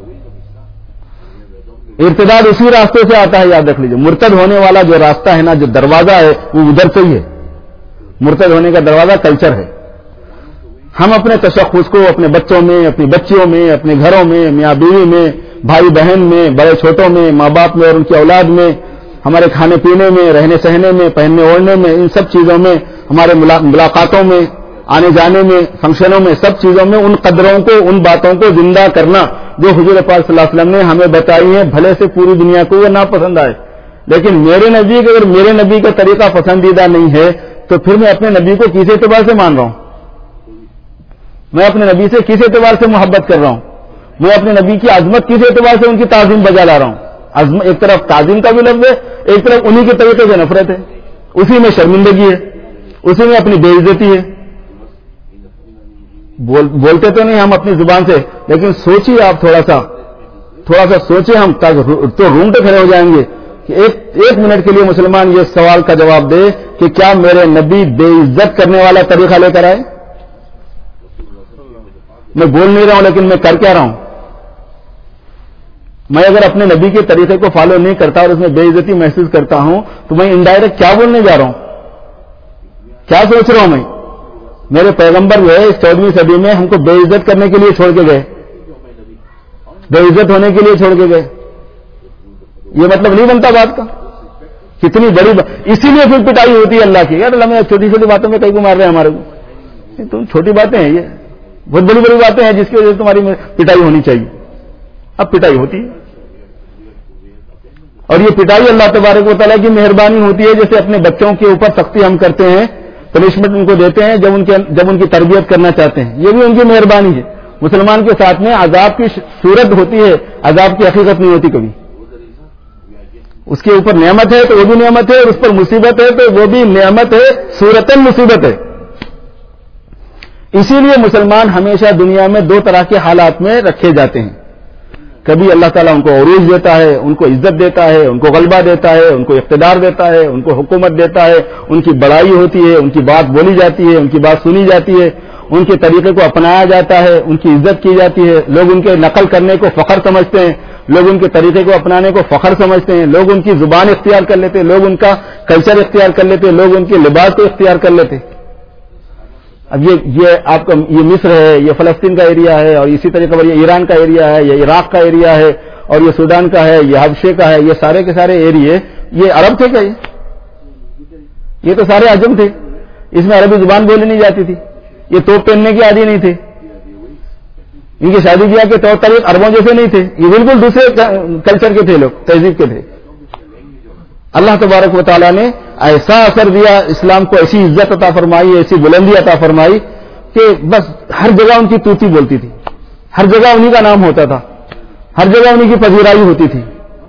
ارتداد اسی راستے سے آتا ہے, یاد رکھ لیجیے. مرتد ہونے والا جو راستہ ہے نا, جو دروازہ ہے, وہ ادھر سے ہی ہے. مرتد ہونے کا دروازہ کلچر ہے. ہم اپنے تشخص کو اپنے بچوں میں, اپنی بچیوں میں, اپنے گھروں میں, میاں بیوی میں, بھائی بہن میں, بڑے چھوٹوں میں, ماں باپ میں اور ان کی اولاد میں, ہمارے کھانے پینے میں, رہنے سہنے میں, پہننے اوڑھنے میں, ان سب چیزوں میں, ہمارے ملاقاتوں میں, آنے جانے میں, فنکشنوں میں, سب چیزوں میں ان قدروں کو, ان باتوں کو زندہ کرنا جو حضور پاک صلی اللہ علیہ وسلم نے ہمیں بتائی ہیں. بھلے سے پوری دنیا کو وہ ناپسند آئے, لیکن میرے نبی کے اگر میرے نبی کا طریقہ پسندیدہ نہیں ہے تو پھر میں اپنے نبی کو کس اعتبار سے مان رہا ہوں؟ میں اپنے نبی سے کس اعتبار سے محبت کر رہا ہوں؟ میں اپنے نبی کی عظمت کس اعتبار سے ان کی تعظیم بجا لا رہا ہوں؟ ایک طرف تعظیم کا بھی لفظ ہے, ایک طرف انہی کے طریقے سے نفرت ہے. اسی میں شرمندگی ہے, اسی میں اپنی بے عزتی ہے. بول, بولتے تو نہیں ہم اپنی زبان سے, لیکن سوچیے آپ تھوڑا سا تھوڑا سا سوچیں ہم تو رونگٹے کھڑے ہو جائیں گے کہ ایک ایک منٹ کے لیے مسلمان یہ سوال کا جواب دے کہ کیا میرے نبی بے عزت کرنے والا طریقہ لے کر آئے؟ میں بول نہیں رہا ہوں, لیکن میں کر کیا رہا ہوں؟ میں اگر اپنے نبی کے طریقے کو فالو نہیں کرتا اور اس میں بے عزتی محسوس کرتا ہوں تو میں انڈائریکٹ کیا بولنے جا رہا ہوں؟ کیا سوچ رہا ہوں میں؟ میرے پیغمبر جو ہے اس چودہویں صدی میں ہم کو بے عزت کرنے کے لیے چھوڑ کے گئے, بے عزت ہونے کے لیے چھوڑ کے گئے. یہ مطلب نہیں بنتا بات کا. کتنی بڑی بات, اسی لیے پھر پٹائی ہوتی ہے اللہ کی. یار اللہ میں چھوٹی چھوٹی باتوں میں کئی کو مار رہے ہیں ہمارے کو. تم چھوٹی باتیں ہیں, یہ بہت بڑی بڑی باتیں ہیں جس کی وجہ سے تمہاری پٹائی ہونی چاہیے. اب پٹائی ہوتی ہے, اور یہ پٹائی اللہ تبارک و تعالیٰ کی مہربانی ہوتی ہے. جیسے اپنے بچوں کے اوپر سختی ہم کرتے ہیں, پنشمنٹ ان کو دیتے ہیں جب ان کے جب ان کی تربیت کرنا چاہتے ہیں, یہ بھی ان کی مہربانی ہے. مسلمان کے ساتھ میں عذاب کی صورت ہوتی ہے, عذاب کی حقیقت نہیں ہوتی کبھی. اس کے اوپر نعمت ہے تو وہ بھی نعمت ہے, اور اس پر مصیبت ہے تو وہ بھی نعمت ہے, صورتاً مصیبت ہے. اسی لیے مسلمان ہمیشہ دنیا میں دو طرح کے حالات میں رکھے جاتے ہیں. کبھی اللہ تعالیٰ ان کو عروج دیتا ہے, ان کو عزت دیتا ہے, ان کو غلبہ دیتا ہے, ان کو اقتدار دیتا ہے, ان کو حکومت دیتا ہے, ان کی بڑائی ہوتی ہے, ان کی بات بولی جاتی ہے, ان کی بات سنی جاتی ہے, ان کے طریقے کو اپنایا جاتا ہے, ان کی عزت کی جاتی ہے. لوگ ان کے نقل کرنے کو فخر سمجھتے ہیں, لوگ ان کے طریقے کو اپنانے کو فخر سمجھتے ہیں, لوگ ان کی زبان اختیار کر لیتے ہیں, لوگ ان کا کلچر اختیار کر لیتے ہیں, لوگ ان کے لباس کو اختیار کر لیتے ہیں. اب یہ یہ آپ کا یہ مصر ہے, یہ فلسطین کا ایریا ہے, اور اسی طریقے پر یہ ایران کا ایریا ہے, یہ عراق کا ایریا ہے, اور یہ سوڈان کا ہے, یہ حبشے کا ہے. یہ سارے کے سارے ایریے یہ عرب تھے کیا؟ یہ تو سارے عجم تھے. اس میں عربی زبان بولی نہیں جاتی تھی. یہ توپ پہننے کی عادی نہیں تھے. ان کی شادی بیاہ کے طور طریق عربوں جیسے نہیں تھے. یہ بالکل دوسرے کلچر کے تھے, لوگ تہذیب کے تھے. اللہ تبارک و تعالیٰ نے ایسا اثر دیا اسلام کو, ایسی عزت عطا فرمائی, ایسی بلندی عطا فرمائی کہ بس ہر جگہ ان کی توتی بولتی تھی, ہر جگہ انہی کا نام ہوتا تھا, ہر جگہ انہی کی پذیرائی ہوتی تھی.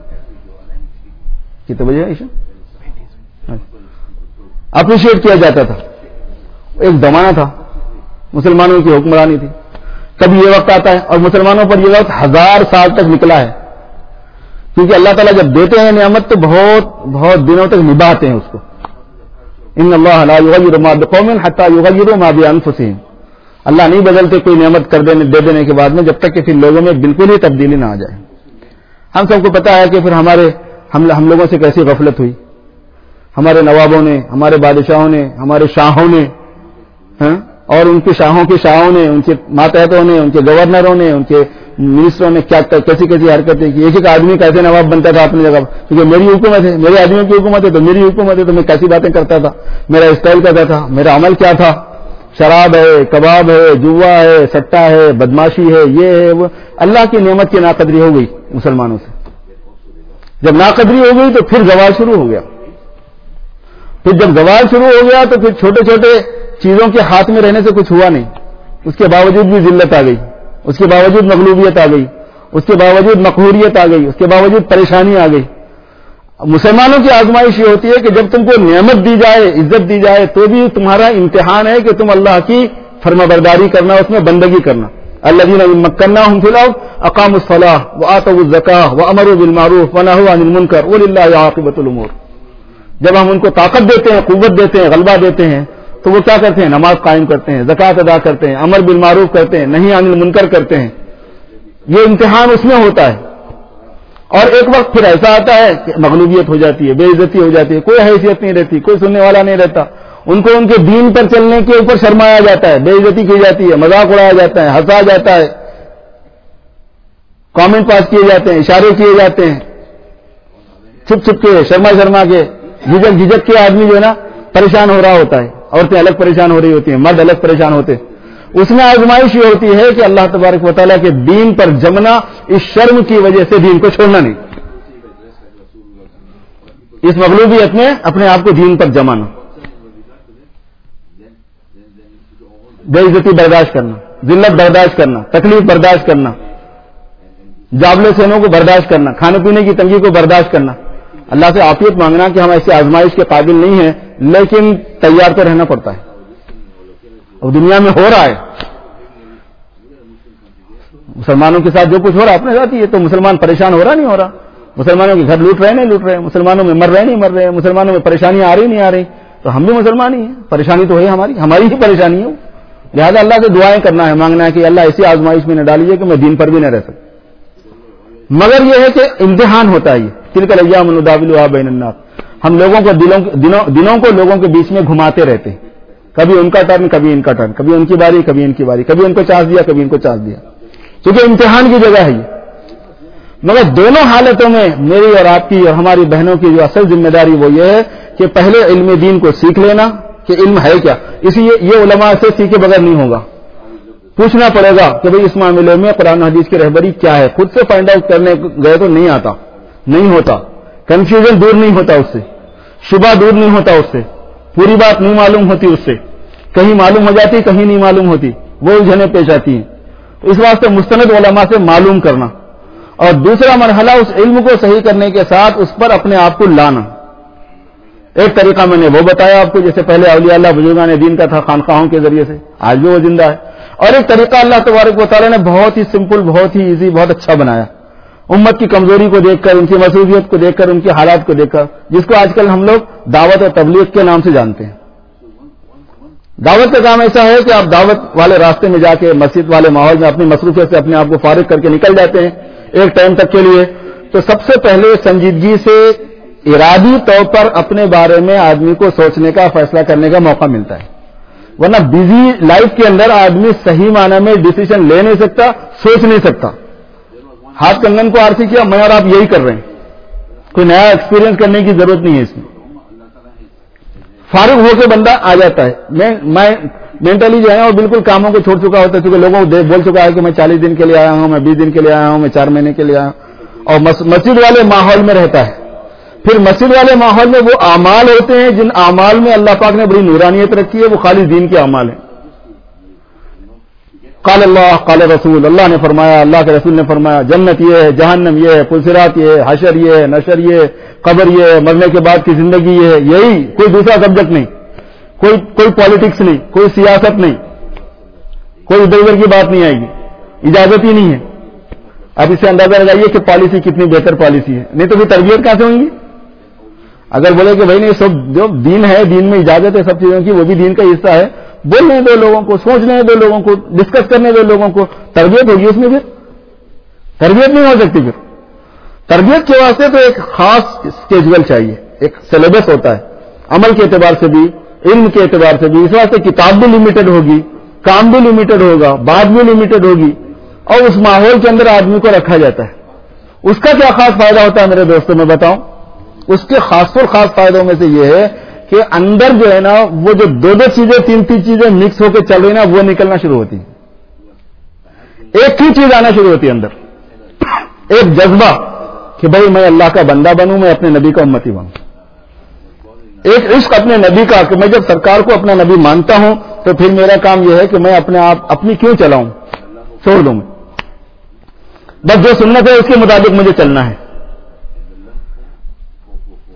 کتنے بجے عشاء اپریشیٹ کیا جاتا تھا. ایک زمانہ تھا مسلمانوں کی حکمرانی تھی. کبھی یہ وقت آتا ہے, اور مسلمانوں پر یہ وقت ہزار سال تک نکلا ہے, کیونکہ اللہ تعالیٰ جب دیتے ہیں نعمت تو بہت بہت دنوں تک نبھاتے ہیں اس کو. ان اللہ لا یغیر ما بقوم حتی یغیروا ما بانفسہم. اللہ نہیں بدلتے کوئی نعمت کر دینے دے دینے کے بعد میں, جب تک کہ پھر لوگوں میں بالکل ہی تبدیلی نہ آ جائے. ہم سب کو پتا ہے کہ پھر ہمارے ہم, ہم لوگوں سے کیسی غفلت ہوئی. ہمارے نوابوں نے, ہمارے بادشاہوں نے, ہمارے شاہوں نے, ہاں, اور ان کے شاہوں کے شاہوں نے, ان کے ماتحتوں نے, ان کے گورنروں نے, ان کے منسٹروں نے کیا کیسی کیسی حرکتیں کی. ایک ایک آدمی کیسے نواب بنتا تھا اپنی جگہ, کیونکہ میری حکومت ہے, میرے آدمیوں کی حکومت ہے تو میری حکومت ہے, تو میں کیسی باتیں کرتا تھا, میرا اسٹائل کیسا تھا, میرا عمل کیا تھا. شراب ہے, کباب ہے, جوا ہے, سٹا ہے, بدماشی ہے, یہ ہے وہ. اللہ کی نعمت کی ناقدری ہو گئی مسلمانوں سے. جب ناقدری ہو گئی تو پھر زوال شروع ہو گیا. پھر جب زوال شروع ہو گیا تو پھر چھوٹے چھوٹے چیزوں کے ہاتھ میں رہنے سے کچھ ہوا نہیں. اس کے باوجود بھی ذلت آ گئی, اس کے باوجود مغلوبیت آ گئی, اس کے باوجود مقہوریت آ گئی, اس کے باوجود پریشانی آ گئی. مسلمانوں کی آزمائش یہ ہوتی ہے کہ جب تم کو نعمت دی جائے, عزت دی جائے, تو بھی تمہارا امتحان ہے کہ تم اللہ کی فرمانبرداری کرنا, اس میں بندگی کرنا. الذین ان مکناہم فی الارض اقاموا الصلاۃ وآتوا الزکاۃ وامروا بالمعروف ونہوا عن المنکر وللہ عاقبۃ الامور. جب ہم ان کو طاقت دیتے ہیں، قوت دیتے ہیں، غلبہ دیتے ہیں، تو وہ کیا کرتے ہیں؟ نماز قائم کرتے ہیں، زکوٰۃ ادا کرتے ہیں، امر بالمعروف کرتے ہیں، نہی عن المنکر کرتے ہیں. یہ امتحان اس میں ہوتا ہے. اور ایک وقت پھر ایسا آتا ہے کہ مغلوبیت ہو جاتی ہے، بے عزتی ہو جاتی ہے، کوئی حیثیت نہیں رہتی، کوئی سننے والا نہیں رہتا. ان کو ان کے دین پر چلنے کے اوپر شرمایا جاتا ہے، بے عزتی کی جاتی ہے، مذاق اڑایا جاتا ہے، ہنسا جاتا ہے، کامنٹ پاس کیے جاتے ہیں، اشارے کیے جاتے ہیں، چھپ چھپ کے، شرما شرما کے، جھجک جھجک کے آدمی جو ہے نا پریشان ہو رہا ہوتا ہے. عورتیں الگ پریشان ہو رہی ہوتی ہیں، مرد الگ پریشان ہوتے ہیں. اس میں آزمائش یہ ہوتی ہے کہ اللہ تبارک و تعالیٰ کے دین پر جمنا اس شرم کی وجہ سے دین کو چھوڑنا نہیں، اس مغلوبیت میں اپنے آپ کو دین پر جمانا، بے عزتی برداشت کرنا، ذلت برداشت کرنا، تکلیف برداشت کرنا، جابلے سینوں کو برداشت کرنا، کھانے پینے کی تنگی کو برداشت کرنا. اللہ سے عافیت مانگنا کہ ہم ایسی آزمائش کے قابل نہیں ہیں، لیکن تیار تو رہنا پڑتا ہے. اور دنیا میں ہو رہا ہے، مسلمانوں کے ساتھ جو کچھ ہو رہا ہے اپنے ساتھ ہی ہے. تو مسلمان پریشان ہو رہا نہیں ہو رہا، مسلمانوں کے گھر لوٹ رہے نہیں لوٹ رہے، مسلمانوں میں مر رہے نہیں مر رہے، مسلمانوں میں پریشانیاں آ رہی نہیں آ رہی. تو ہم بھی مسلمان ہی ہیں، پریشانی تو ہے ہماری ہماری ہی پریشانی ہے. لہٰذا اللہ سے دعائیں کرنا ہے، مانگنا ہے کہ اللہ ایسی آزمائش میں نہ ڈالیے کہ میں دین پر بھی نہ رہ سکوں. مگر یہ ہے کہ امتحان ہوتا ہے. یہ تلک الایام نداولها بین الناس، ہم لوگوں کو دلوں دنوں, دنوں کو لوگوں کے بیچ میں گھماتے رہتے ہیں. کبھی ان کا ٹرن، کبھی ان کا ٹرن، کبھی ان کی باری، کبھی ان کی باری، کبھی ان کو چانس دیا، کبھی ان کو چانس دیا، کیونکہ امتحان کی جگہ ہے یہ. مگر دونوں حالتوں میں میری اور آپ کی اور ہماری بہنوں کی جو اصل ذمہ داری وہ یہ ہے کہ پہلے علم دین کو سیکھ لینا کہ علم ہے کیا. اسی یہ علماء سے سیکھے بغیر نہیں ہوگا، پوچھنا پڑے گا کہ بھئی اس معاملے میں قرآن حدیث کی رہبری کیا ہے. خود سے فائنڈ آؤٹ کرنے گئے تو نہیں آتا، نہیں ہوتا، کنفیوژن دور نہیں ہوتا اس سے، شبہ دور نہیں ہوتا اس سے، پوری بات نہیں معلوم ہوتی اس سے، کہیں معلوم ہو جاتی کہیں نہیں معلوم ہوتی، وہ الجھنیں پیش آتی ہیں. اس واسطے مستند علماء سے معلوم کرنا، اور دوسرا مرحلہ اس علم کو صحیح کرنے کے ساتھ اس پر اپنے آپ کو لانا. ایک طریقہ میں نے وہ بتایا آپ کو، جیسے پہلے اولیاء اللہ بزرگان دین کا تھا خانقاہوں کے ذریعے سے، آج بھی وہ زندہ ہے. اور ایک طریقہ اللہ تبارک و تعالیٰ نے بہت ہی سمپل، بہت ہی ایزی، بہت اچھا بنایا، امت کی کمزوری کو دیکھ کر، ان کی مصروفیت کو دیکھ کر، ان کے حالات کو دیکھ کر، جس کو آج کل ہم لوگ دعوت اور تبلیغ کے نام سے جانتے ہیں. دعوت کا کام ایسا ہے کہ آپ دعوت والے راستے میں جا کے مسجد والے ماحول میں اپنی مصروفیت سے اپنے آپ کو فارغ کر کے نکل جاتے ہیں ایک ٹائم تک کے لیے. تو سب سے پہلے سنجیدگی سے ارادی طور پر اپنے بارے میں آدمی کو سوچنے کا، فیصلہ کرنے کا موقع ملتا ہے. ورنہ بزی لائف کے اندر آدمی صحیح معنی میں ڈیسیژن لے نہیں سکتا، سوچ نہیں سکتا. ہاتھ کنگن کو آرسی کیا، میں اور آپ یہی کر رہے ہیں، کوئی نیا ایکسپیرینس کرنے کی ضرورت نہیں ہے. اس میں فارغ ہو کے بندہ آ جاتا ہے. میں میں مینٹلی جو ہے اور بالکل کاموں کو چھوڑ چکا ہوتا ہے، کیونکہ لوگوں کو بول چکا ہے کہ میں چالیس دن کے لیے آیا ہوں، میں بیس دن کے لیے آیا ہوں، میں چار مہینے کے لیے آیا ہوں، اور مسجد والے ماحول میں رہتا ہے. پھر مسجد والے ماحول میں وہ اعمال ہوتے ہیں جن اعمال میں اللہ پاک نے بڑی نورانیت رکھی ہے، وہ خالص دین کے اعمال ہیں. قال اللہ قال رسول، اللہ نے فرمایا، اللہ کے رسول نے فرمایا، جنت یہ ہے، جہنم یہ ہے، پلسرات یہ ہے، حشر یہ ہے، نشر یہ ہے، قبر یہ ہے، مرنے کے بعد کی زندگی یہ ہے. یہی، کوئی دوسرا سبجیکٹ نہیں، کوئی کوئی پالیٹکس نہیں، کوئی سیاست نہیں، کوئی ادھر ادھر کی بات نہیں آئے گی، اجازت ہی نہیں ہے. اب اس سے اندازہ لگائیے کہ پالیسی کتنی بہتر پالیسی ہے. نہیں تو پھر تربیت کہاں سے ہوئی؟ اگر بولے کہ بھائی نہیں، سب جو دین ہے، دین میں اجازت ہے سب چیزوں کی، وہ بھی دین کا حصہ ہے، بولنے دو لوگوں کو، سوچنے دو لوگوں کو، ڈسکس کرنے دو لوگوں کو، تربیت ہوگی اس میں. پھر تربیت نہیں ہو سکتی. پھر تربیت کے واسطے تو ایک خاص اسکیجول چاہیے، ایک سلیبس ہوتا ہے، عمل کے اعتبار سے بھی، علم کے اعتبار سے بھی. اس واسطے کتاب بھی لمیٹڈ ہوگی، کام بھی لمیٹڈ ہوگا، بات بھی لمیٹڈ ہوگی، اور اس ماحول کے اندر آدمی کو رکھا جاتا ہے. اس کا کیا خاص فائدہ ہوتا ہے میرے دوستوں، میں بتاؤں. اس کے خاص اور خاص فائدوں میں سے یہ ہے کہ اندر جو ہے نا، وہ جو دو دو چیزیں، تین تین چیزیں مکس ہو کے چل رہی نا، وہ نکلنا شروع ہوتی ہیں. ایک ہی چیز آنا شروع ہوتی ہے اندر، ایک جذبہ کہ بھائی میں اللہ کا بندہ بنوں، میں اپنے نبی کا امتی بنوں. ایک عشق اپنے نبی کا کہ میں جب سرکار کو اپنا نبی مانتا ہوں تو پھر میرا کام یہ ہے کہ میں اپنے آپ اپنی کیوں چلاؤں، چھوڑ دوں. بس جو سنت ہے اس کے مطابق مجھے چلنا ہے.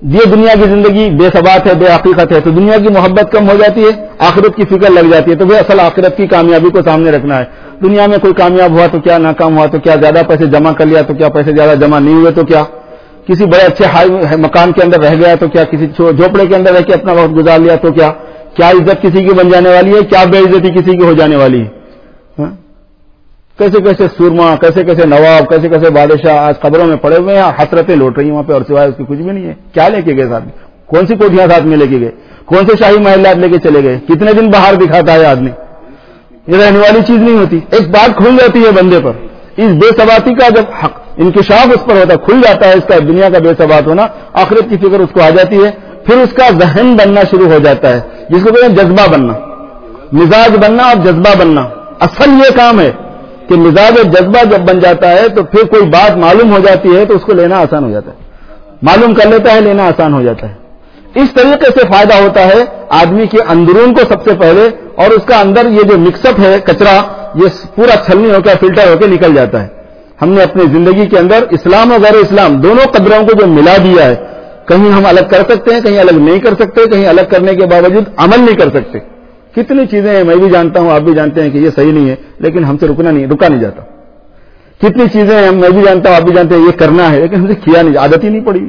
یہ دنیا کی زندگی بے ثبات ہے، بے حقیقت ہے، تو دنیا کی محبت کم ہو جاتی ہے، آخرت کی فکر لگ جاتی ہے. تو وہ اصل آخرت کی کامیابی کو سامنے رکھنا ہے. دنیا میں کوئی کامیاب ہوا تو کیا، ناکام ہوا تو کیا، زیادہ پیسے جمع کر لیا تو کیا، پیسے زیادہ جمع نہیں ہوئے تو کیا، کسی بڑے اچھے ہائی مکان کے اندر رہ گیا تو کیا، کسی جھوپڑے کے اندر رہ کے اپنا وقت گزار لیا تو کیا، کیا عزت کسی کی بن جانے والی ہے، کیا بے عزتی کسی کی ہو جانے والی ہے. کیسے کیسے سورما، کیسے کیسے نواب، کیسے کیسے بادشاہ آج قبروں میں پڑے ہوئے ہیں، حسرتیں لوٹ رہی ہیں وہاں پہ، اور سوائے اس کی کچھ بھی نہیں ہے. کیا لے کے گئے ساتھ میں؟ کون سی کوٹیاں ساتھ میں لے کے گئے؟ کون سے شاہی محلات لے کے چلے گئے؟ کتنے دن باہر دکھاتا ہے آدمی؟ یہ رہنے والی چیز نہیں ہوتی. ایک بات کھل جاتی ہے بندے پر، اس بے ثباتی کا جب حق انکشاف اس پر ہوتا ہے، کھل جاتا ہے اس کا دنیا کا بے ثبات ہونا، آخرت کی فکر اس کو آ جاتی ہے. پھر اس کا ذہن بننا شروع ہو جاتا ہے، جس کو کہتے ہیں جذبہ بننا، مزاج بننا اور جذبہ بننا. اصل یہ کام ہے کہ مزاج اور جذبہ جب بن جاتا ہے تو پھر کوئی بات معلوم ہو جاتی ہے تو اس کو لینا آسان ہو جاتا ہے، معلوم کر لیتا ہے، لینا آسان ہو جاتا ہے. اس طریقے سے فائدہ ہوتا ہے آدمی کے اندرون کو سب سے پہلے، اور اس کا اندر یہ جو مکس اپ ہے کچرا، یہ پورا چھلنی ہو کے فلٹر ہو کے نکل جاتا ہے. ہم نے اپنی زندگی کے اندر اسلام اور غیر اسلام دونوں قدروں کو جو ملا دیا ہے، کہیں ہم الگ کر سکتے ہیں، کہیں الگ نہیں کر سکتے، کہیں الگ کرنے کے باوجود عمل نہیں کر سکتے. کتنی چیزیں ہیں، میں بھی جانتا ہوں، آپ بھی جانتے ہیں کہ یہ صحیح نہیں ہے، لیکن ہم سے رکنا نہیں رکا نہیں جاتا. کتنی چیزیں ہیں، میں بھی جانتا ہوں، آپ بھی جانتے ہیں، یہ کرنا ہے، لیکن ہم سے کیا نہیں، عادت ہی نہیں پڑی.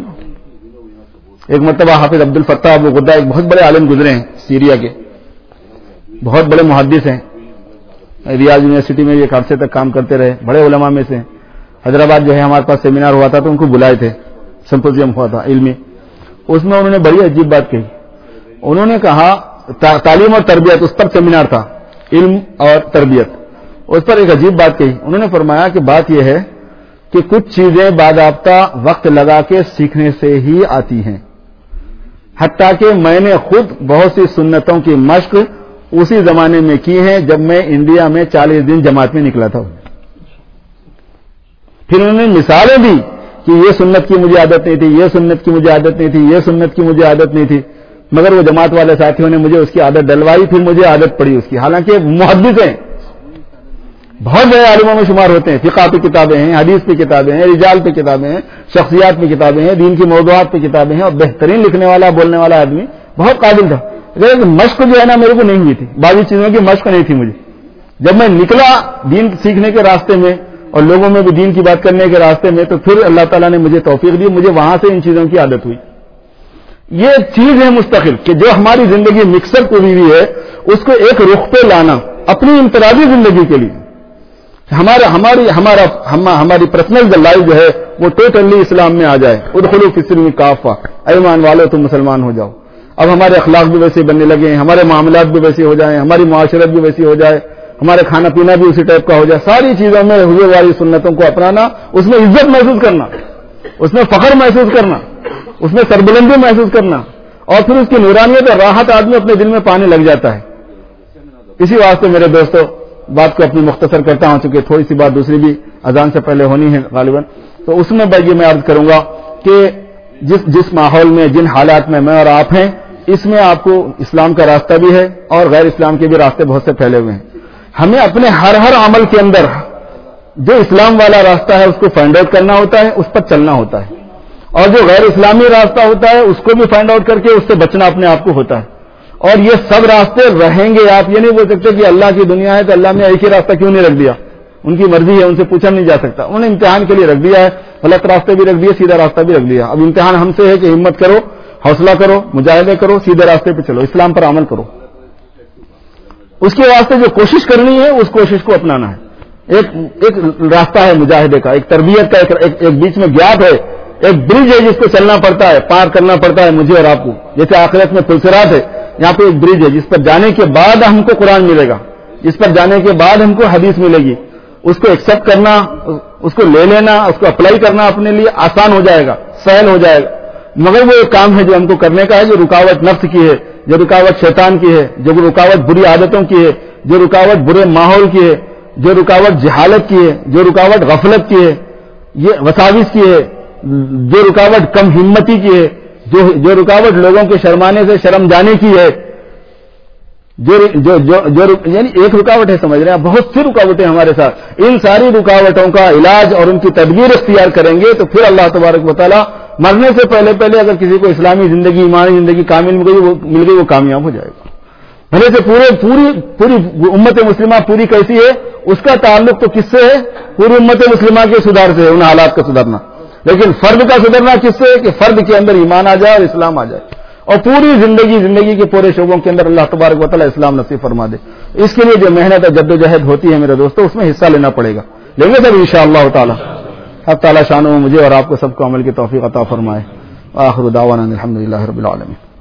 ایک مرتبہ حافظ عبد الفتاح ابو غدہ ایک بہت بڑے عالم گزرے ہیں سیریا کے، بہت بڑے محدث ہیں، ریاض یونیورسٹی میں ایک عرصے تک کام کرتے رہے، بڑے علماء میں سے. حیدرآباد جو ہے ہمارے پاس سیمینار ہوا تھا تو ان کو بلائے تھے، سمپوزیم ہوا تھا علمی. اس میں انہوں نے بڑی عجیب بات کہی. انہوں نے کہا تعلیم اور تربیت، اس پر سیمینار تھا، علم اور تربیت، اس پر ایک عجیب بات کہی. انہوں نے فرمایا کہ بات یہ ہے کہ کچھ چیزیں باضابطہ وقت لگا کے سیکھنے سے ہی آتی ہیں، حتیٰ کہ میں نے خود بہت سی سنتوں کی مشق اسی زمانے میں کی ہیں جب میں انڈیا میں چالیس دن جماعت میں نکلا تھا. پھر انہوں نے مثالیں دی کہ یہ سنت کی مجھے عادت نہیں تھی، یہ سنت کی مجھے عادت نہیں تھی، یہ سنت کی مجھے عادت نہیں تھی، مگر وہ جماعت والے ساتھیوں نے مجھے اس کی عادت ڈلوائی، پھر مجھے عادت پڑی اس کی. حالانکہ محدث ہیں، بہت بڑے عالموں میں شمار ہوتے ہیں، فقہ پہ کتابیں ہیں، حدیث پہ کتابیں ہیں، رجال پہ کتابیں ہیں، شخصیات پہ کتابیں ہیں، دین کی موضوعات پہ کتابیں ہیں، اور بہترین لکھنے والا بولنے والا آدمی، بہت قابل تھا. لیکن مشق جو ہے نا میرے کو نہیں ہوئی تھی، باقی چیزوں کی مشق نہیں تھی مجھے. جب میں نکلا دین سیکھنے کے راستے میں اور لوگوں میں بھی دین کی بات کرنے کے راستے میں، تو پھر اللہ تعالیٰ نے مجھے توفیق دی، مجھے وہاں سے ان چیزوں کی عادت ہوئی. یہ چیز ہے مستقل کہ جو ہماری زندگی مکسر ہوئی ہوئی ہے اس کو ایک رخ پہ لانا اپنی انفرادی زندگی کے لیے. ہمارا ہماری ہمارا ہماری پرسنل لائف جو ہے وہ ٹوٹلی اسلام میں آ جائے. ادخلوا فی السلم کافہ، ایمان والو تم مسلمان ہو جاؤ. اب ہمارے اخلاق بھی ویسے بننے لگے ہیں، ہمارے معاملات بھی ویسے ہو جائیں، ہماری معاشرت بھی ویسی ہو جائے، ہمارے کھانا پینا بھی اسی ٹائپ کا ہو جائے. ساری چیزوں میں حضور والی سنتوں کو اپنانا، اس میں عزت محسوس کرنا، اس میں فخر محسوس کرنا، اس میں سربلندی محسوس کرنا، اور پھر اس کی نورانیت اور راحت آدمی اپنے دل میں پانے لگ جاتا ہے. اسی واسطے میرے دوستو بات کو اپنی مختصر کرتا ہوں، چونکہ تھوڑی سی بات دوسری بھی اذان سے پہلے ہونی ہے غالباً. تو اس میں یہ میں عرض کروں گا کہ جس جس ماحول میں، جن حالات میں میں اور آپ ہیں، اس میں آپ کو اسلام کا راستہ بھی ہے اور غیر اسلام کے بھی راستے بہت سے پھیلے ہوئے ہیں. ہمیں اپنے ہر ہر عمل کے اندر جو اسلام والا راستہ ہے اس کو فائنڈ آؤٹ کرنا ہوتا ہے، اس پر چلنا ہوتا ہے، اور جو غیر اسلامی راستہ ہوتا ہے اس کو بھی فائنڈ آؤٹ کر کے اس سے بچنا اپنے آپ کو ہوتا ہے. اور یہ سب راستے رہیں گے، آپ یہ نہیں بول سکتے کہ اللہ کی دنیا ہے تو اللہ نے ایک ہی راستہ کیوں نہیں رکھ دیا. ان کی مرضی ہے، ان سے پوچھا نہیں جا سکتا. انہوں نے امتحان کے لیے رکھ دیا ہے، غلط راستے بھی رکھ دیے، سیدھا راستہ بھی رکھ دیا. اب امتحان ہم سے ہے کہ ہمت کرو، حوصلہ کرو، مجاہدے کرو، سیدھے راستے پہ چلو، اسلام پر عمل کرو. اس کے واسطے جو کوشش کرنی ہے اس کوشش کو اپنانا ہے. ایک ایک راستہ ہے مجاہدے کا، ایک تربیت کا، ایک, ایک, ایک بیچ میں گیپ ہے، ایک برج ہے جس کو چلنا پڑتا ہے، پار کرنا پڑتا ہے مجھے اور آپ کو. جیسے آخرت میں پلسرات ہے، یہاں پہ ایک برج ہے جس پر جانے کے بعد ہم کو قرآن ملے گا، جس پر جانے کے بعد ہم کو حدیث ملے گی. اس کو ایکسپٹ کرنا، اس کو لے لینا، اس کو اپلائی کرنا اپنے لیے آسان ہو جائے گا، سہل ہو جائے گا. مگر وہ ایک کام ہے جو ہم کو کرنے کا ہے، جو رکاوٹ نفس کی ہے، جو رکاوٹ شیطان کی ہے، جو رکاوٹ بری عادتوں کی ہے، جو رکاوٹ برے ماحول کی ہے، جو رکاوٹ جہالت کی ہے، جو رکاوٹ غفلت کی ہے، یہ وساوس کی ہے، جو رکاوٹ کم ہمتی کی ہے، جو جو رکاوٹ لوگوں کے شرمانے سے شرم جانے کی ہے، جو جو جو, جو یعنی ایک رکاوٹ ہے، سمجھ رہے ہیں، بہت سی رکاوٹیں ہمارے ساتھ. ان ساری رکاوٹوں کا علاج اور ان کی تدبیر اختیار کریں گے تو پھر اللہ تبارک و تعالیٰ مرنے سے پہلے پہلے اگر کسی کو اسلامی زندگی ایمانی زندگی کامل مل گئی وہ مل گئی وہ کامیاب ہو جائے گا. بھلے سے پورے پوری پوری امت مسلمہ پوری کیسی ہے اس کا تعلق تو کس سے ہے؟ پوری امت مسلمہ کے سدھار سے ہے، ان حالات کا سدھرنا. لیکن فرد کا سدھرنا کس سے ہے کہ فرد کے اندر ایمان آ جائے اور اسلام آ جائے اور پوری زندگی زندگی کے پورے شعبوں کے اندر اللہ تبارک و تعالیٰ اسلام نصیب فرما دے. اس کے لیے جو محنت اور جد و جہد ہوتی ہے میرے دوستوں اس میں حصہ لینا پڑے گا. لیں گے سب انشاءاللہ تعالیٰ. اب تعالیٰ شانوں مجھے اور آپ کو سب کو عمل کی توفیق عطا فرمائے. آخر دعوانا الحمدللہ رب العالمین.